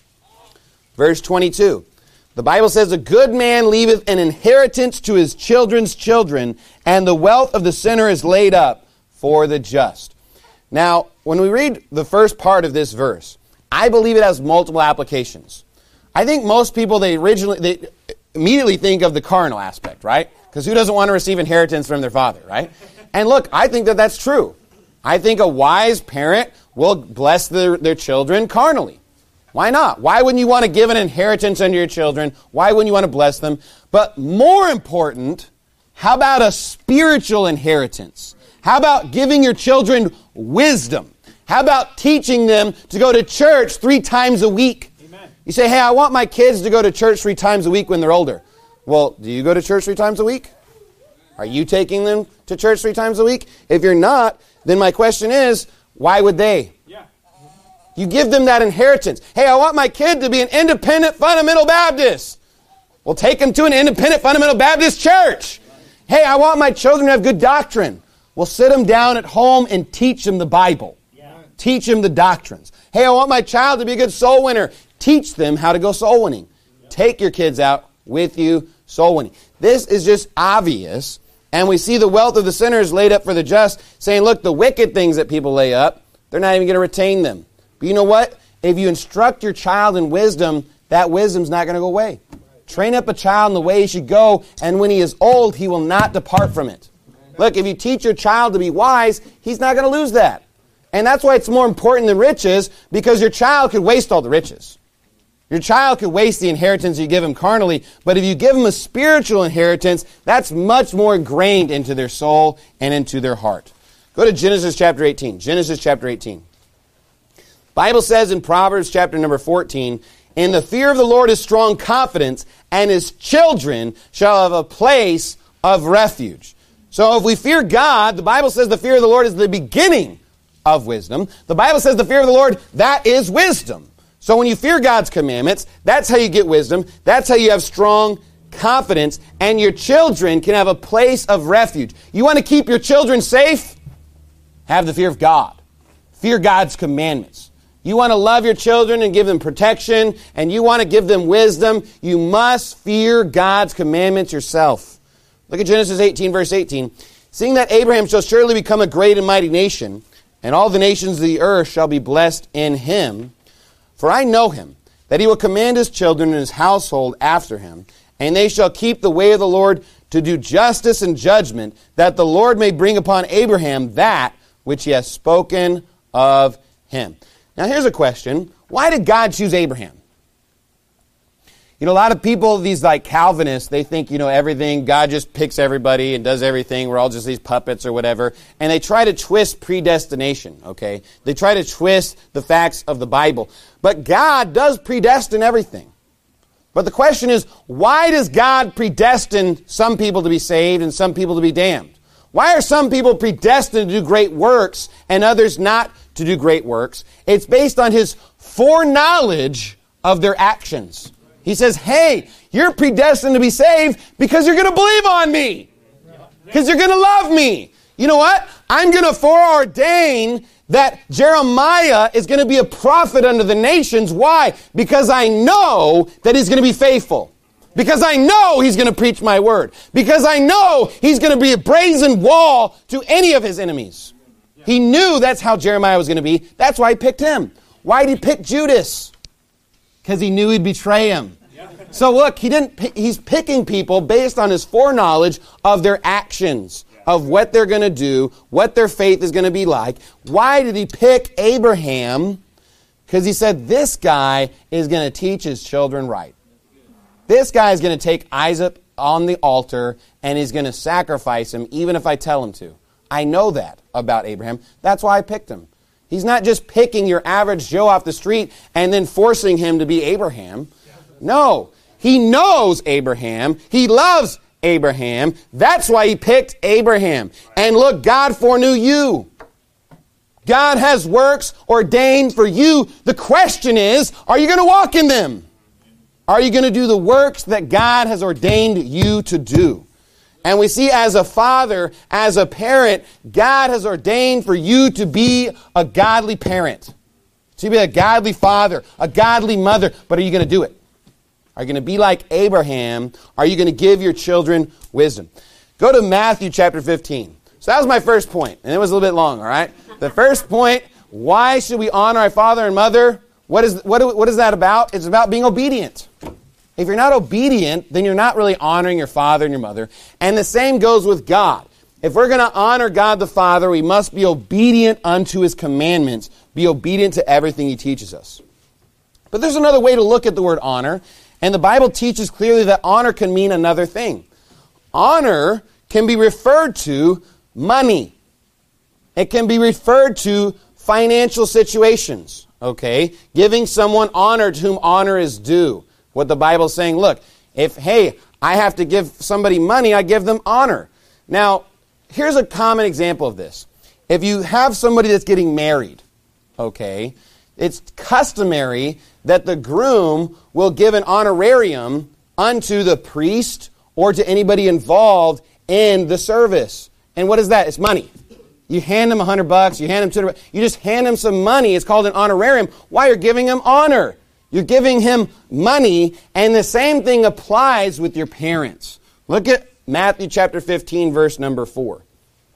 verse twenty-two. The Bible says, A good man leaveth an inheritance to his children's children, and the wealth of the sinner is laid up for the just. Now, when we read the first part of this verse, I believe it has multiple applications. I think most people, they originally, they immediately think of the carnal aspect, right? Because who doesn't want to receive inheritance from their father, right? And look, I think that that's true. I think a wise parent will bless their, their children carnally. Why not? Why wouldn't you want to give an inheritance unto your children? Why wouldn't you want to bless them? But more important, how about a spiritual inheritance? How about giving your children wisdom? How about teaching them to go to church three times a week? Amen. You say, hey, I want my kids to go to church three times a week when they're older. Well, do you go to church three times a week? Are you taking them to church three times a week? If you're not, then my question is, why would they? Yeah. You give them that inheritance. Hey, I want my kid to be an independent fundamental Baptist. Well, take them to an independent fundamental Baptist church. Hey, I want my children to have good doctrine. Well, sit them down at home and teach them the Bible. Yeah. Teach them the doctrines. Hey, I want my child to be a good soul winner. Teach them how to go soul winning. Yeah. Take your kids out with you soul winning. This is just obvious. And we see the wealth of the sinners laid up for the just, saying, look, the wicked things that people lay up, they're not even going to retain them. But you know what? If you instruct your child in wisdom, that wisdom's not going to go away. Train up a child in the way he should go, and when he is old, he will not depart from it. Look, if you teach your child to be wise, he's not going to lose that. And that's why it's more important than riches, because your child could waste all the riches. Your child could waste the inheritance you give him carnally, but if you give him a spiritual inheritance, that's much more ingrained into their soul and into their heart. Go to Genesis chapter eighteen. Genesis chapter eighteen. Bible says in Proverbs chapter number fourteen, In the fear of the Lord is strong confidence, and his children shall have a place of refuge. So if we fear God, the Bible says the fear of the Lord is the beginning of wisdom. The Bible says the fear of the Lord, that is wisdom. So when you fear God's commandments, that's how you get wisdom. That's how you have strong confidence. And your children can have a place of refuge. You want to keep your children safe? Have the fear of God. Fear God's commandments. You want to love your children and give them protection, and you want to give them wisdom, you must fear God's commandments yourself. Look at Genesis eighteen, verse eighteen. seeing that Abraham shall surely become a great and mighty nation, and all the nations of the earth shall be blessed in him. For I know him, that he will command his children and his household after him, and they shall keep the way of the Lord to do justice and judgment, that the Lord may bring upon Abraham that which he has spoken of him. Now here's a question. Why did God choose Abraham? You know, a lot of people, these like Calvinists, they think, you know, everything, God just picks everybody and does everything. We're all just these puppets or whatever. And they try to twist predestination, okay? They try to twist the facts of the Bible. But God does predestine everything. But the question is, why does God predestine some people to be saved and some people to be damned? Why are some people predestined to do great works and others not to do great works? It's based on his foreknowledge of their actions. He says, hey, you're predestined to be saved because you're going to believe on me. Because you're going to love me. You know what? I'm going to foreordain that Jeremiah is going to be a prophet unto the nations. Why? Because I know that he's going to be faithful. Because I know he's going to preach my word. Because I know he's going to be a brazen wall to any of his enemies. He knew that's how Jeremiah was going to be. That's why he picked him. Why did he pick Judas? Because he knew he'd betray him. So look, he didn't. He's picking people based on his foreknowledge of their actions, of what they're going to do, what their faith is going to be like. Why did he pick Abraham? Because he said, this guy is going to teach his children right. This guy is going to take Isaac on the altar and he's going to sacrifice him even if I tell him to. I know that about Abraham. That's why I picked him. He's not just picking your average Joe off the street and then forcing him to be Abraham. No, he knows Abraham. He loves Abraham. That's why he picked Abraham. And look, God foreknew you. God has works ordained for you. The question is, are you going to walk in them? Are you going to do the works that God has ordained you to do? And we see as a father, as a parent, God has ordained for you to be a godly parent. To be a godly father, a godly mother. But are you going to do it? Are you going to be like Abraham? Are you going to give your children wisdom? Go to Matthew chapter fifteen. So that was my first point. And it was a little bit long, all right? The first point, why should we honor our father and mother? What is, what, what is that about? It's about being obedient. If you're not obedient, then you're not really honoring your father and your mother. And the same goes with God. If we're going to honor God the Father, we must be obedient unto his commandments, be obedient to everything he teaches us. But there's another way to look at the word honor, and the Bible teaches clearly that honor can mean another thing. Honor can be referred to money. It can be referred to financial situations, okay? Giving someone honor to whom honor is due. What the Bible is saying, look, if, hey, I have to give somebody money, I give them honor. Now, here's a common example of this. If you have somebody that's getting married, okay, it's customary that the groom will give an honorarium unto the priest or to anybody involved in the service. And what is that? It's money. You hand him a hundred bucks, you hand him two hundred bucks, you just hand him some money. It's called an honorarium. Why? You're giving him honor. You're giving him money, and the same thing applies with your parents. Look at Matthew chapter fifteen, verse number four.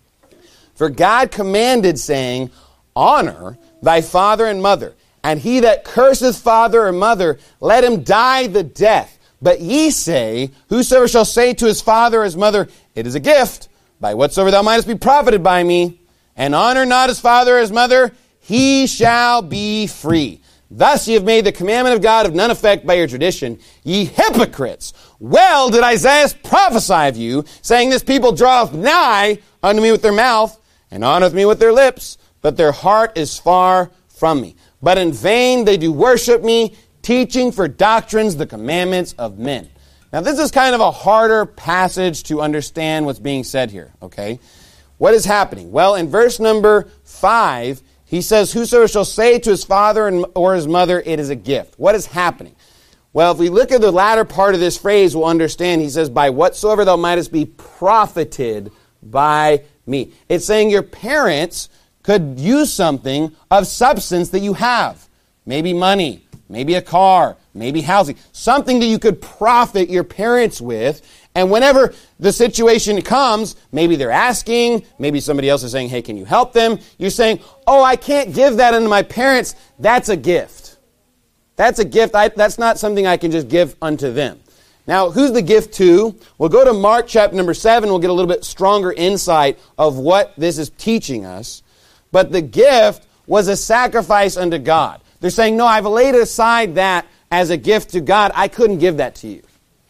For God commanded, saying, honor thy father and mother, and he that curseth father or mother, let him die the death. But ye say, whosoever shall say to his father or his mother, it is a gift, by whatsoever thou mightest be profited by me, and honor not his father or his mother, he shall be free. Thus ye have made the commandment of God of none effect by your tradition. Ye hypocrites! Well did Isaiah prophesy of you, saying, this people draweth nigh unto me with their mouth, and honoreth me with their lips, but their heart is far from me. But in vain they do worship me, teaching for doctrines the commandments of men. Now this is kind of a harder passage to understand what's being said here, okay? What is happening? Well, in verse number five, he says, whosoever shall say to his father or his mother, it is a gift. What is happening? Well, if we look at the latter part of this phrase, we'll understand. He says, by whatsoever thou mightest be profited by me. It's saying your parents could use something of substance that you have. Maybe money, maybe a car, maybe housing. Something that you could profit your parents with. And whenever the situation comes, maybe they're asking, maybe somebody else is saying, hey, can you help them? You're saying, oh, I can't give that unto my parents. That's a gift. That's a gift. I, that's not something I can just give unto them. Now, who's the gift to? We'll go to Mark chapter number seven. We'll get a little bit stronger insight of what this is teaching us. But the gift was a sacrifice unto God. They're saying, no, I've laid aside that as a gift to God. I couldn't give that to you.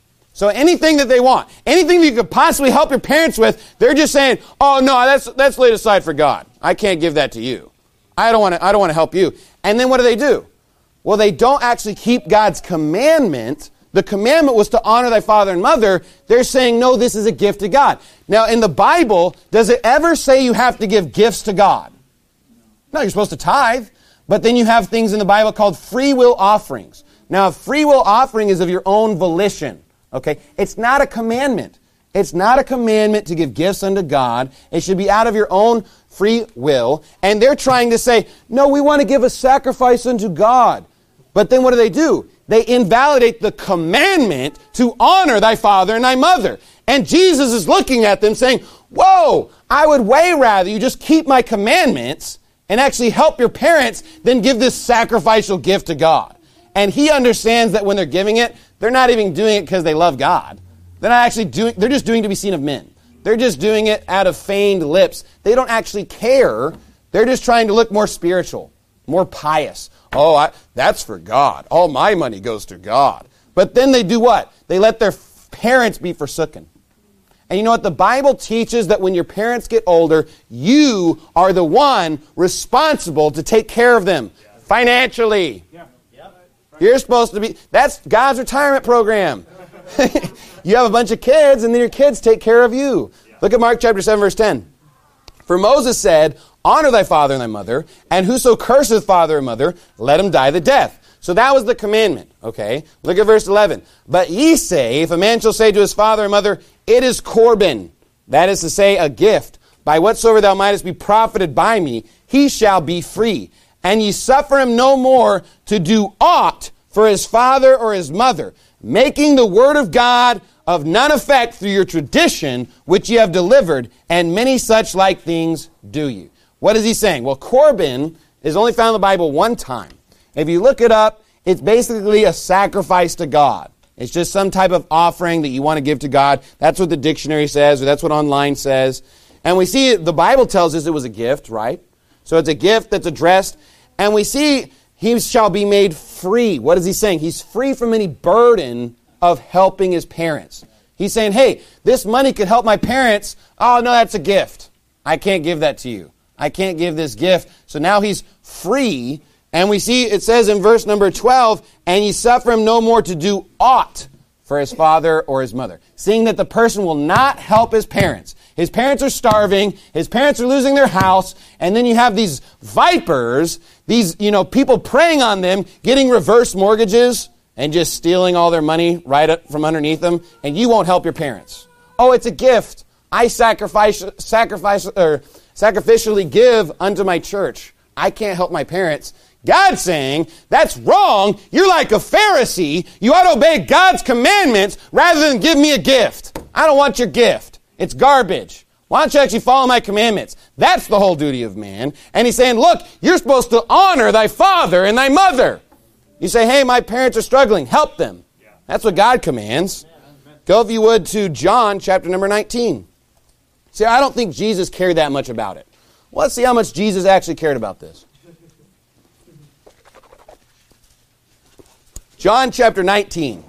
So anything that they want, anything that you could possibly help your parents with, they're just saying, oh, no, that's that's laid aside for God. I can't give that to you. I don't want to I don't want to help you. And then what do they do? Well, they don't actually keep God's commandment. The commandment was to honor thy father and mother. They're saying, no, this is a gift to God. Now, in the Bible, does it ever say you have to give gifts to God? No, you're supposed to tithe. But then you have things in the Bible called free will offerings. Now, a free will offering is of your own volition. Okay? It's not a commandment. It's not a commandment to give gifts unto God. It should be out of your own free will. And they're trying to say, no, we want to give a sacrifice unto God. But then what do they do? They invalidate the commandment to honor thy father and thy mother. And Jesus is looking at them saying, whoa, I would way rather you just keep my commandments and actually help your parents than give this sacrificial gift to God. And he understands that when they're giving it, they're not even doing it because they love God. They're not actually doing, they're just doing it to be seen of men. They're just doing it out of feigned lips. They don't actually care. They're just trying to look more spiritual, more pious. Oh, I, that's for God. All my money goes to God. But then they do what? They let their parents be forsaken. And you know what? The Bible teaches that when your parents get older, you are the one responsible to take care of them financially. Yeah. You're supposed to be, that's God's retirement program. You have a bunch of kids, and then your kids take care of you. Look at Mark chapter seven, verse ten. For Moses said, honor thy father and thy mother, and whoso curseth father or mother, let him die the death. So that was the commandment, okay? Look at verse eleven. But ye say, if a man shall say to his father or mother, it is Corban, that is to say, a gift, by whatsoever thou mightest be profited by me, he shall be free. And ye suffer him no more to do aught for his father or his mother, making the word of God of none effect through your tradition, which ye have delivered, and many such like things do you. What is he saying? Well, Corban is only found in the Bible one time. If you look it up, it's basically a sacrifice to God. It's just some type of offering that you want to give to God. That's what the dictionary says, or that's what online says. And we see the Bible tells us it was a gift, right? So it's a gift that's addressed. And we see he shall be made free. What is he saying? He's free from any burden of helping his parents. He's saying, hey, this money could help my parents. Oh, no, that's a gift. I can't give that to you. I can't give this gift. So now he's free. And we see it says in verse number twelve, and ye suffer him no more to do aught for his father or his mother. Seeing that the person will not help his parents. His parents are starving. His parents are losing their house. And then you have these vipers, these, you know, people preying on them, getting reverse mortgages and just stealing all their money right up from underneath them. And you won't help your parents. Oh, it's a gift. I sacrifice, sacrifice, or sacrificially give unto my church. I can't help my parents. God's saying, that's wrong. You're like a Pharisee. You ought to obey God's commandments rather than give me a gift. I don't want your gift. It's garbage. Why don't you actually follow my commandments? That's the whole duty of man. And he's saying, look, you're supposed to honor thy father and thy mother. You say, hey, my parents are struggling. Help them. That's what God commands. Go, if you would, to John chapter number nineteen. See, I don't think Jesus cared that much about it. Well, let's see how much Jesus actually cared about this. John chapter nineteen.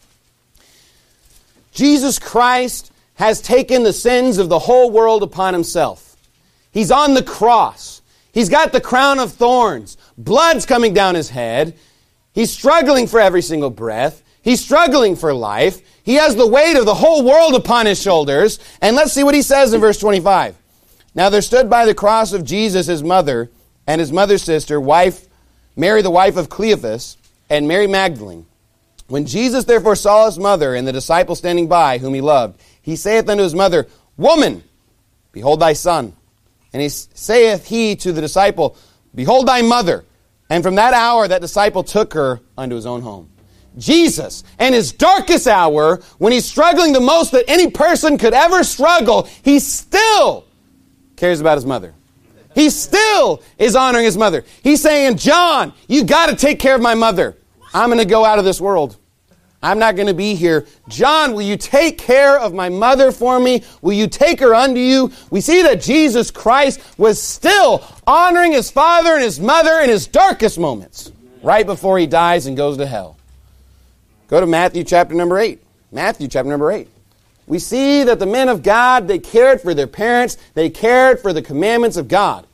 Jesus Christ has taken the sins of the whole world upon himself. He's on the cross. He's got the crown of thorns. Blood's coming down his head. He's struggling for every single breath. He's struggling for life. He has the weight of the whole world upon his shoulders. And let's see what he says in verse twenty-five. Now there stood by the cross of Jesus his mother and his mother's sister, wife Mary the wife of Cleophas, and Mary Magdalene. When Jesus therefore saw his mother and the disciple standing by, whom he loved, he saith unto his mother, Woman, behold thy son. And he saith he to the disciple, Behold thy mother. And from that hour that disciple took her unto his own home. Jesus, in his darkest hour, when he's struggling the most that any person could ever struggle, he still cares about his mother. He still is honoring his mother. He's saying, John, you got to take care of my mother. I'm going to go out of this world. I'm not going to be here. John, will you take care of my mother for me? Will you take her unto you? We see that Jesus Christ was still honoring his father and his mother in his darkest moments, right before he dies and goes to hell. Go to Matthew chapter number eight. Matthew chapter number eight. We see that the men of God, they cared for their parents. They cared for the commandments of God.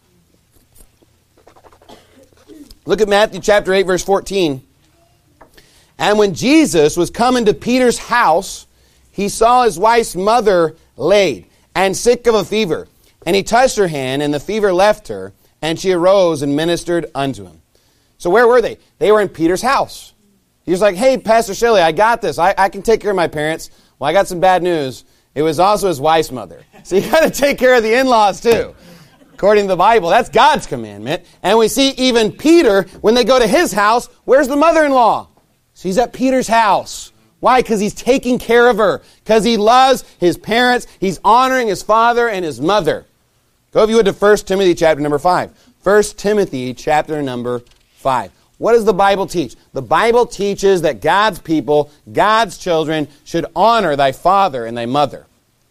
Look at Matthew chapter eight, verse fourteen. And when Jesus was coming to Peter's house, he saw his wife's mother laid and sick of a fever. And he touched her hand, and the fever left her, and she arose and ministered unto him. So where were they? They were in Peter's house. He was like, hey, Pastor Shelley, I got this. I, I can take care of my parents. Well, I got some bad news. It was also his wife's mother. So you got to take care of the in-laws too. According to the Bible, that's God's commandment. And we see even Peter, when they go to his house, where's the mother-in-law? She's at Peter's house. Why? Because he's taking care of her. Because he loves his parents. He's honoring his father and his mother. Go if you would to First Timothy chapter number five. First Timothy chapter number five. What does the Bible teach? The Bible teaches that God's people, God's children, should honor thy father and thy mother.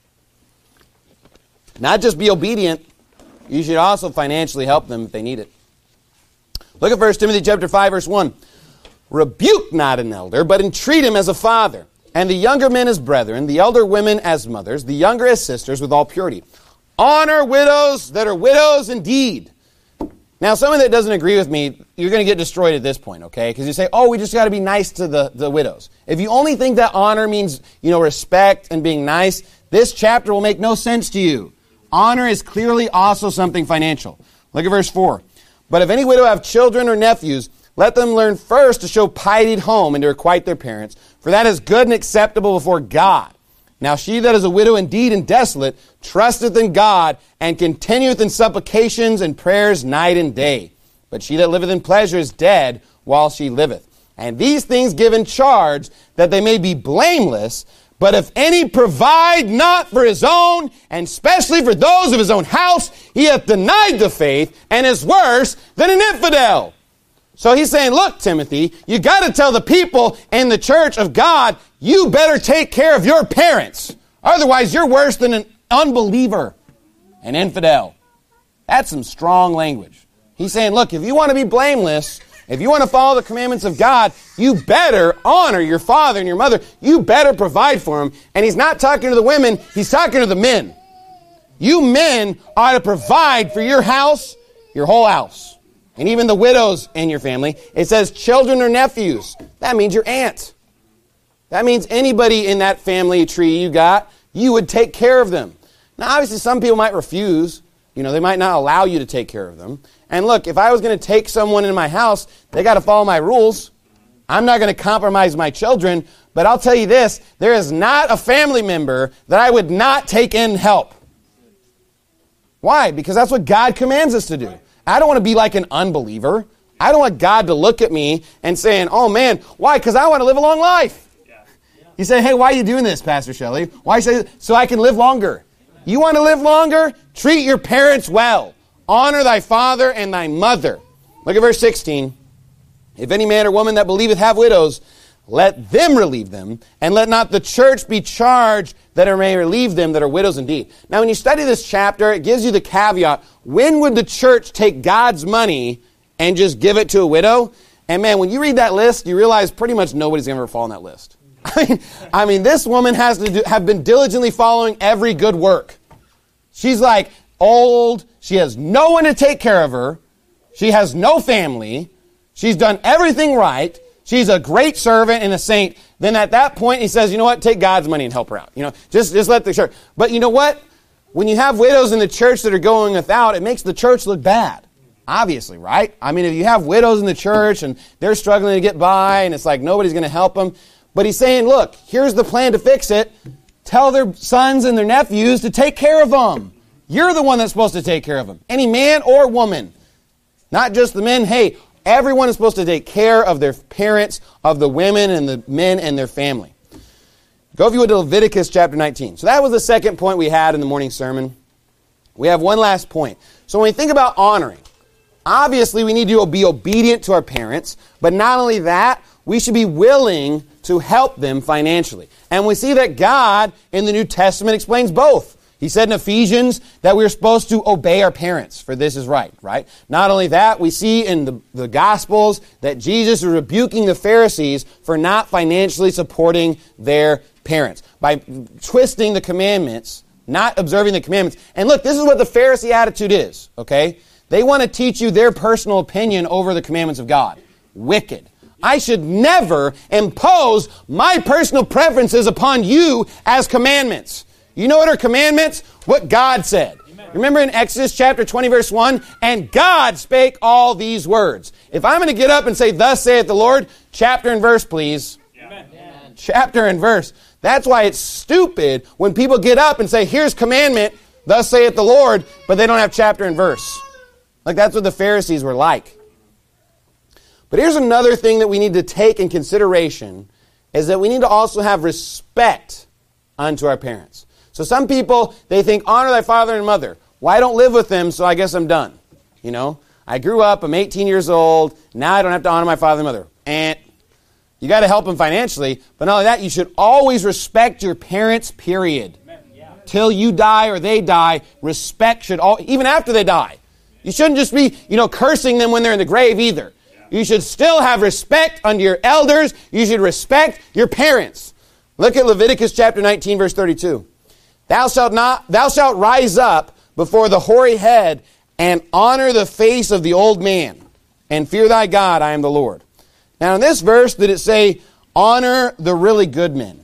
Not just be obedient. You should also financially help them if they need it. Look at First Timothy chapter five, verse one. Rebuke not an elder, but entreat him as a father, and the younger men as brethren, the elder women as mothers, the younger as sisters, with all purity. Honor widows that are widows indeed. Now, someone that doesn't agree with me, you're going to get destroyed at this point, okay? Because you say, oh, we just got to be nice to the, the widows. If you only think that honor means, you know, respect and being nice, this chapter will make no sense to you. Honor is clearly also something financial. Look at verse four. But if any widow have children or nephews, let them learn first to show piety at home and to requite their parents, for that is good and acceptable before God. Now she that is a widow indeed and desolate trusteth in God, and continueth in supplications and prayers night and day. But she that liveth in pleasure is dead while she liveth. And these things give in charge, that they may be blameless. But if any provide not for his own, and especially for those of his own house, he hath denied the faith, and is worse than an infidel. So he's saying, look, Timothy, you got to tell the people in the church of God, you better take care of your parents. Otherwise, you're worse than an unbeliever, an infidel. That's some strong language. He's saying, look, if you want to be blameless, if you want to follow the commandments of God, you better honor your father and your mother. You better provide for them. And he's not talking to the women, he's talking to the men. You men ought to provide for your house, your whole house. And even the widows in your family. It says children or nephews. That means your aunt. That means anybody in that family tree you got, you would take care of them. Now, obviously, some people might refuse. You know, they might not allow you to take care of them. And look, if I was going to take someone in my house, they got to follow my rules. I'm not going to compromise my children. But I'll tell you this, there is not a family member that I would not take in help. Why? Because that's what God commands us to do. I don't want to be like an unbeliever. I don't want God to look at me and saying, oh man, why? Because I want to live a long life. Yeah. Yeah. You say, hey, why are you doing this, Pastor Shelley? Why you say so I can live longer? You want to live longer? Treat your parents well. Honor thy father and thy mother. Look at verse sixteen. If any man or woman that believeth have widows, let them relieve them, and let not the church be charged that it may relieve them that are widows indeed. Now, when you study this chapter, it gives you the caveat, when would the church take God's money and just give it to a widow? And man, when you read that list, you realize pretty much nobody's going to ever fall on that list. I mean, I mean, this woman has to do, have been diligently following every good work. She's like old. She has no one to take care of her. She has no family. She's done everything right. She's a great servant and a saint. Then at that point, he says, you know what? Take God's money and help her out. You know, just, just let the church. But you know what? When you have widows in the church that are going without, it makes the church look bad. Obviously, right? I mean, if you have widows in the church and they're struggling to get by and it's like nobody's going to help them. But he's saying, look, here's the plan to fix it. Tell their sons and their nephews to take care of them. You're the one that's supposed to take care of them. Any man or woman. Not just the men. Hey, Everyone is supposed to take care of their parents, of the women and the men and their family. Go if you would to Leviticus chapter nineteen. So that was the second point we had in the morning sermon. We have one last point. So when we think about honoring, obviously we need to be obedient to our parents, but not only that, we should be willing to help them financially. And we see that God in the New Testament explains both. He said in Ephesians that we're supposed to obey our parents, for this is right, right? Not only that, we see in the, the Gospels that Jesus is rebuking the Pharisees for not financially supporting their parents by twisting the commandments, not observing the commandments. And look, this is what the Pharisee attitude is, okay? They want to teach you their personal opinion over the commandments of God. Wicked. I should never impose my personal preferences upon you as commandments. You know what are commandments? What God said. Amen. Remember in Exodus chapter twenty, verse one? And God spake all these words. If I'm going to get up and say, thus saith the Lord, chapter and verse, please. Amen. Chapter and verse. That's why it's stupid when people get up and say, here's commandment, thus saith the Lord, but they don't have chapter and verse. Like that's what the Pharisees were like. But here's another thing that we need to take in consideration, is that we need to also have respect unto our parents. So some people, they think, honor thy father and mother. Well, I don't live with them, so I guess I'm done. You know, I grew up, I'm eighteen years old, now I don't have to honor my father and mother. And you got to help them financially, but not only that, you should always respect your parents, period. Yeah. Till you die or they die, respect should, all, even after they die. You shouldn't just be, you know, cursing them when they're in the grave either. You should still have respect unto your elders. You should respect your parents. Look at Leviticus chapter nineteen, verse thirty-two. Thou shalt not, thou shalt rise up before the hoary head and honor the face of the old man, and fear thy God, I am the Lord. Now in this verse, did it say, honor the really good men,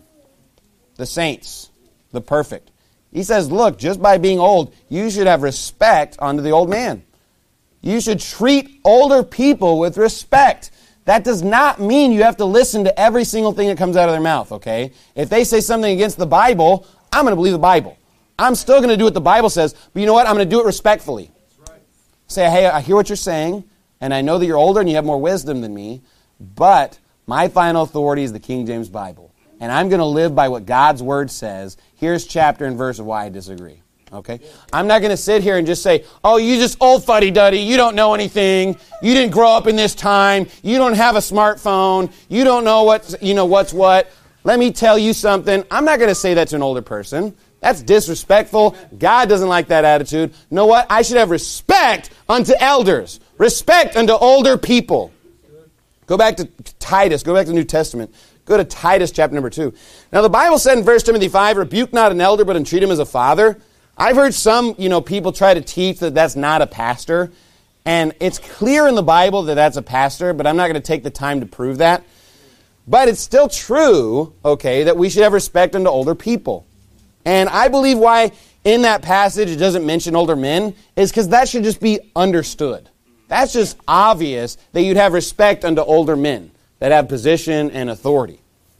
the saints, the perfect? He says, look, just by being old, you should have respect unto the old man. You should treat older people with respect. That does not mean you have to listen to every single thing that comes out of their mouth, okay? If they say something against the Bible, I'm going to believe the Bible. I'm still going to do what the Bible says, but you know what? I'm going to do it respectfully. That's right. Say, hey, I hear what you're saying, and I know that you're older and you have more wisdom than me, but my final authority is the King James Bible, and I'm going to live by what God's Word says. Here's chapter and verse of why I disagree. Okay? I'm not going to sit here and just say, oh, you just old fuddy-duddy. You don't know anything. You didn't grow up in this time. You don't have a smartphone. You don't know what's, you know, what's what. Let me tell you something. I'm not going to say that to an older person. That's disrespectful. God doesn't like that attitude. You know what? I should have respect unto elders. Respect unto older people. Go back to Titus. Go back to the New Testament. Go to Titus chapter number two. Now the Bible said in First Timothy five, rebuke not an elder, but entreat him as a father. I've heard some, you know, people try to teach that that's not a pastor. And it's clear in the Bible that that's a pastor, but I'm not going to take the time to prove that. But it's still true, okay, that we should have respect unto older people. And I believe why in that passage it doesn't mention older men is because that should just be understood. That's just obvious that you'd have respect unto older men that have position and authority.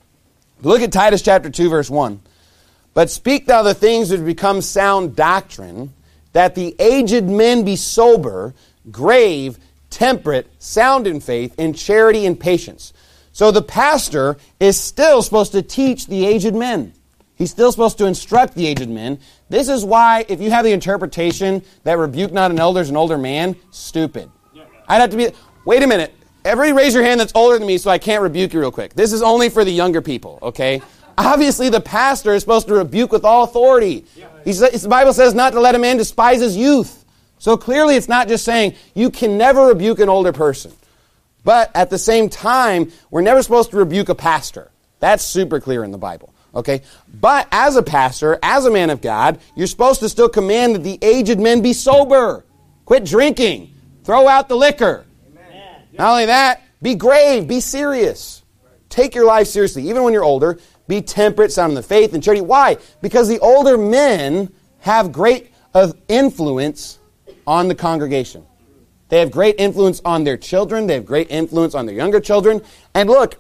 Look at Titus chapter two, verse one. But speak thou the things which become sound doctrine, that the aged men be sober, grave, temperate, sound in faith, in charity and patience. So the pastor is still supposed to teach the aged men. He's still supposed to instruct the aged men. This is why, if you have the interpretation that rebuke not an elder is an older man, stupid. I'd have to be, wait a minute. Everybody raise your hand that's older than me so I can't rebuke you real quick. This is only for the younger people, okay? Obviously, the pastor is supposed to rebuke with all authority. He's, the Bible says not to let a man despise his youth. So clearly, it's not just saying you can never rebuke an older person. But at the same time, we're never supposed to rebuke a pastor. That's super clear in the Bible. Okay? But as a pastor, as a man of God, you're supposed to still command that the aged men be sober. Quit drinking. Throw out the liquor. Amen. Not only that, be grave, be serious. Take your life seriously. Even when you're older, be temperate, sound in the faith, and charity. Why? Because the older men have great influence on the congregation. They have great influence on their children. They have great influence on their younger children. And look,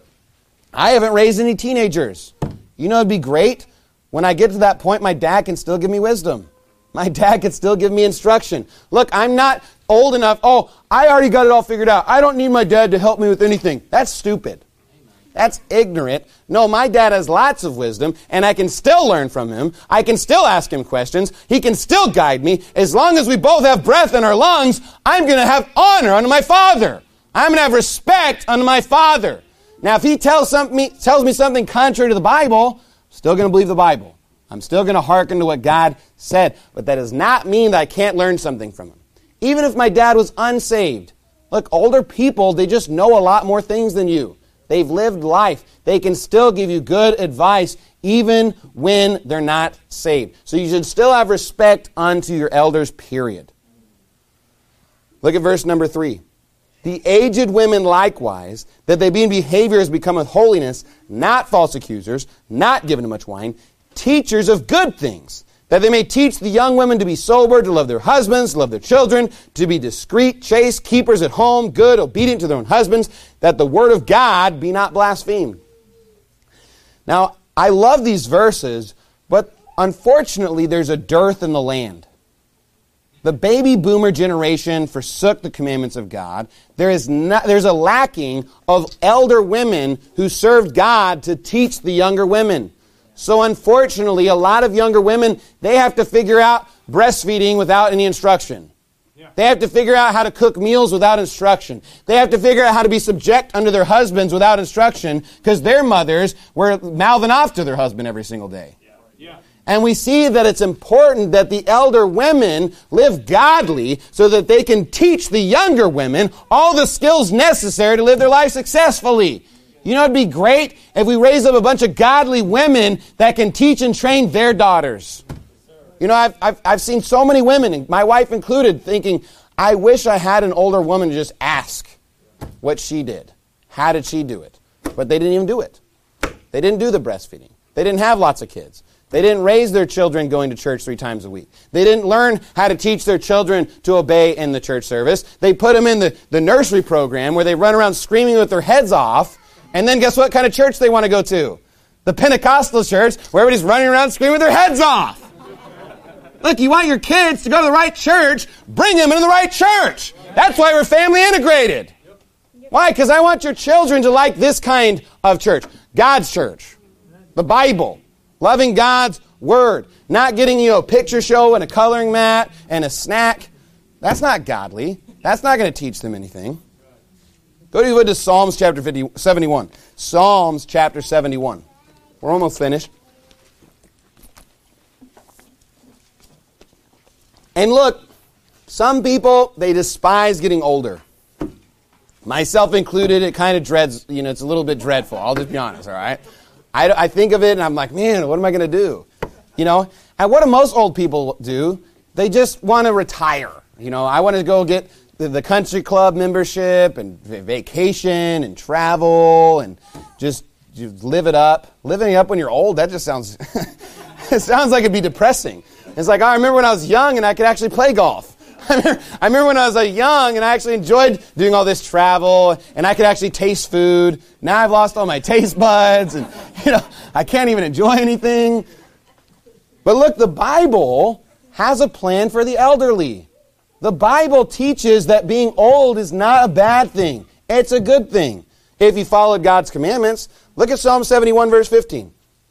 I haven't raised any teenagers. You know, it'd be great. When I get to that point, my dad can still give me wisdom. My dad can still give me instruction. Look, I'm not old enough, oh, I already got it all figured out. I don't need my dad to help me with anything. That's stupid. That's ignorant. No, my dad has lots of wisdom, and I can still learn from him. I can still ask him questions. He can still guide me. As long as we both have breath in our lungs, I'm going to have honor unto my father. I'm going to have respect unto my father. Now, if he tells, some, me, tells me something contrary to the Bible, I'm still going to believe the Bible. I'm still going to hearken to what God said. But that does not mean that I can't learn something from him. Even if my dad was unsaved. Look, older people, they just know a lot more things than you. They've lived life. They can still give you good advice even when they're not saved. So you should still have respect unto your elders, period. Look at verse number three. The aged women likewise, that they be in behavior as becometh holiness, not false accusers, not given to much wine, teachers of good things, that they may teach the young women to be sober, to love their husbands, to love their children, to be discreet, chaste, keepers at home, good, obedient to their own husbands, that the word of God be not blasphemed. Now, I love these verses, but unfortunately there's a dearth in the land. The baby boomer generation forsook the commandments of God. There is not, there's a lacking of elder women who served God to teach the younger women. So unfortunately, a lot of younger women, they have to figure out breastfeeding without any instruction. Yeah. They have to figure out how to cook meals without instruction. They have to figure out how to be subject unto their husbands without instruction because their mothers were mouthing off to their husband every single day. Yeah. Yeah. And we see that it's important that the elder women live godly so that they can teach the younger women all the skills necessary to live their life successfully. You know, it'd be great if we raise up a bunch of godly women that can teach and train their daughters. You know, I've, I've, I've seen so many women, my wife included, thinking, I wish I had an older woman to just ask what she did. How did she do it? But they didn't even do it. They didn't do the breastfeeding. They didn't have lots of kids. They didn't raise their children going to church three times a week. They didn't learn how to teach their children to obey in the church service. They put them in the, the nursery program where they run around screaming with their heads off. And then guess what kind of church they want to go to? The Pentecostal church where everybody's running around screaming their heads off. Look, you want your kids to go to the right church, bring them into the right church. That's why we're family integrated. Why? Because I want your children to like this kind of church. God's church. The Bible. Loving God's Word. Not getting, you know, a picture show and a coloring mat and a snack. That's not godly. That's not going to teach them anything. Go to, to Psalms chapter fifty, seventy-one. Psalms chapter seventy-one. We're almost finished. And look, some people, they despise getting older. Myself included, it kind of dreads, you know, it's a little bit dreadful. I'll just be honest, all right? I, I think of it and I'm like, man, what am I going to do? You know, and what do most old people do? They just want to retire. You know, I want to go get the, the country club membership and vacation and travel and just, just live it up. Living it up when you're old, that just sounds, it sounds like it'd be depressing. It's like, oh, I remember when I was young and I could actually play golf. I remember, I remember when I was uh, young and I actually enjoyed doing all this travel and I could actually taste food. Now I've lost all my taste buds and, you know, I can't even enjoy anything. But look, the Bible has a plan for the elderly. The Bible teaches that being old is not a bad thing. It's a good thing. If you followed God's commandments, look at Psalm seventy-one, verse fifteen.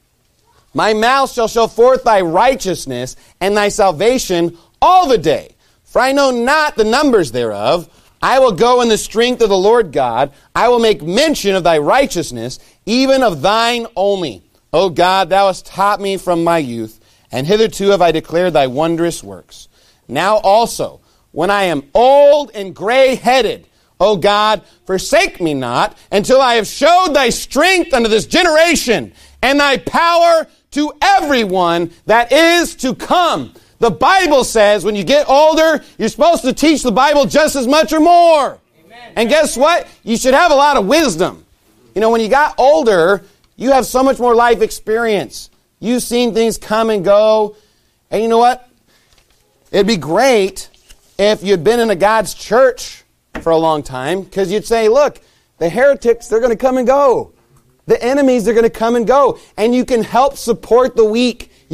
My mouth shall show forth thy righteousness and thy salvation all the day. For I know not the numbers thereof. I will go in the strength of the Lord God. I will make mention of thy righteousness, even of thine only. O God, thou hast taught me from my youth, and hitherto have I declared thy wondrous works. Now also, when I am old and gray-headed, O God, forsake me not, until I have showed thy strength unto this generation, and thy power to everyone that is to come. The Bible says when you get older, you're supposed to teach the Bible just as much or more. Amen. And guess what? You should have a lot of wisdom. You know, when you got older, you have so much more life experience. You've seen things come and go. And you know what? It'd be great if you'd been in a God's church for a long time, because you'd say, look, the heretics, they're going to come and go. The enemies are going to come and go. And you can help support the weak.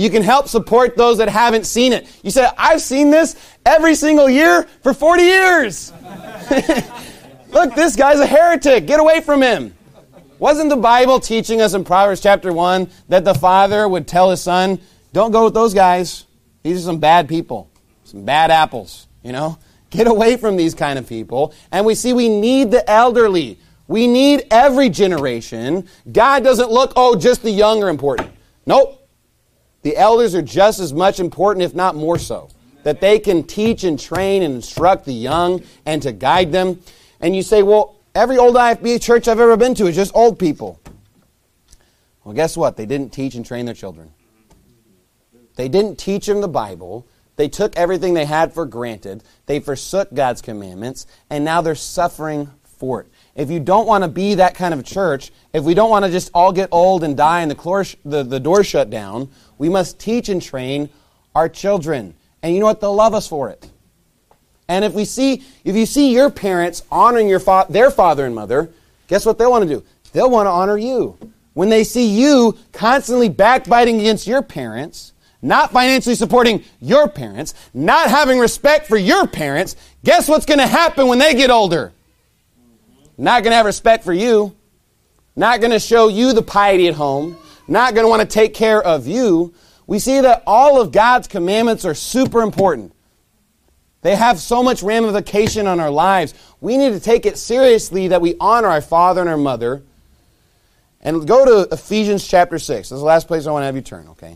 You can help support those that haven't seen it. You say, I've seen this every single year for forty years. Look, this guy's a heretic. Get away from him. Wasn't the Bible teaching us in Proverbs chapter one that the father would tell his son, don't go with those guys. These are some bad people, some bad apples, you know. Get away from these kind of people. And we see we need the elderly. We need every generation. God doesn't look, oh, just the young are important. Nope. The elders are just as much important, if not more so. That they can teach and train and instruct the young and to guide them. And you say, well, every old I F B church I've ever been to is just old people. Well, guess what? They didn't teach and train their children. They didn't teach them the Bible. They took everything they had for granted. They forsook God's commandments, and now they're suffering for it. If you don't want to be that kind of church, if we don't want to just all get old and die and the, clor- the, the door shut down, we must teach and train our children. And you know what? They'll love us for it. And if we see, if you see your parents honoring your fa- their father and mother, guess what they'll want to do? They'll want to honor you. When they see you constantly backbiting against your parents, not financially supporting your parents, not having respect for your parents, guess what's going to happen when they get older? Not going to have respect for you, not going to show you the piety at home, not going to want to take care of you. We see that all of God's commandments are super important. They have so much ramification on our lives. We need to take it seriously that we honor our father and our mother. And go to Ephesians chapter six. This is the last place I want to have you turn, okay?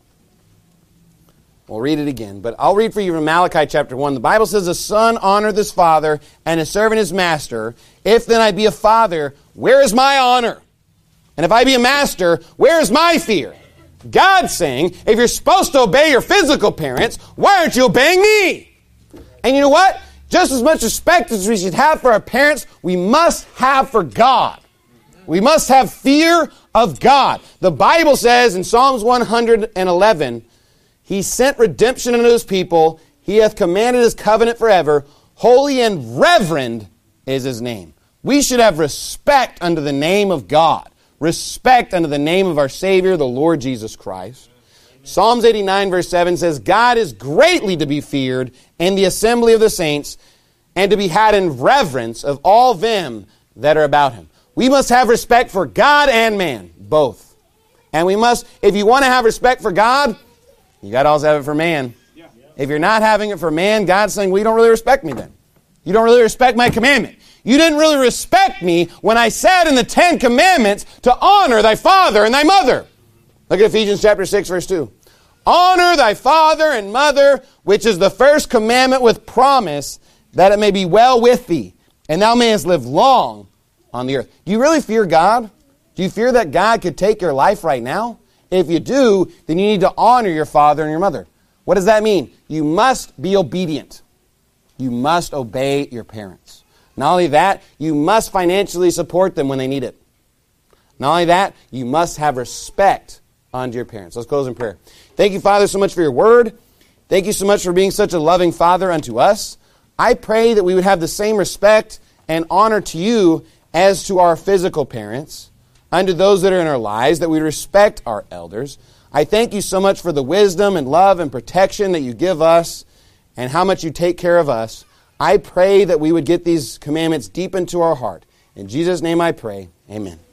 We'll read it again, but I'll read for you from Malachi chapter one. The Bible says, the son honoreth his father, and his servant his master. If then I be a father, where is my honor? And if I be a master, where is my fear? God's saying, if you're supposed to obey your physical parents, why aren't you obeying me? And you know what? Just as much respect as we should have for our parents, we must have for God. We must have fear of God. The Bible says in Psalms one hundred eleven, he sent redemption unto his people. He hath commanded his covenant forever. Holy and reverend is his name. We should have respect unto the name of God. Respect unto the name of our Savior, the Lord Jesus Christ. Psalms eighty-nine verse seven says, God is greatly to be feared in the assembly of the saints, and to be had in reverence of all them that are about him. We must have respect for God and man, both. And we must, if you want to have respect for God, you got to also have it for man. Yeah. If you're not having it for man, God's saying, well, you don't really respect me then. You don't really respect my commandment. You didn't really respect me when I said in the Ten Commandments to honor thy father and thy mother. Look at Ephesians chapter six, verse two. Honor thy father and mother, which is the first commandment with promise, that it may be well with thee, and thou mayest live long on the earth. Do you really fear God? Do you fear that God could take your life right now? If you do, then you need to honor your father and your mother. What does that mean? You must be obedient. You must obey your parents. Not only that, you must financially support them when they need it. Not only that, you must have respect unto your parents. Let's close in prayer. Thank you, Father, so much for your word. Thank you so much for being such a loving Father unto us. I pray that we would have the same respect and honor to you as to our physical parents, unto those that are in our lives, that we respect our elders. I thank you so much for the wisdom and love and protection that you give us and how much you take care of us. I pray that we would get these commandments deep into our heart. In Jesus' name I pray. Amen.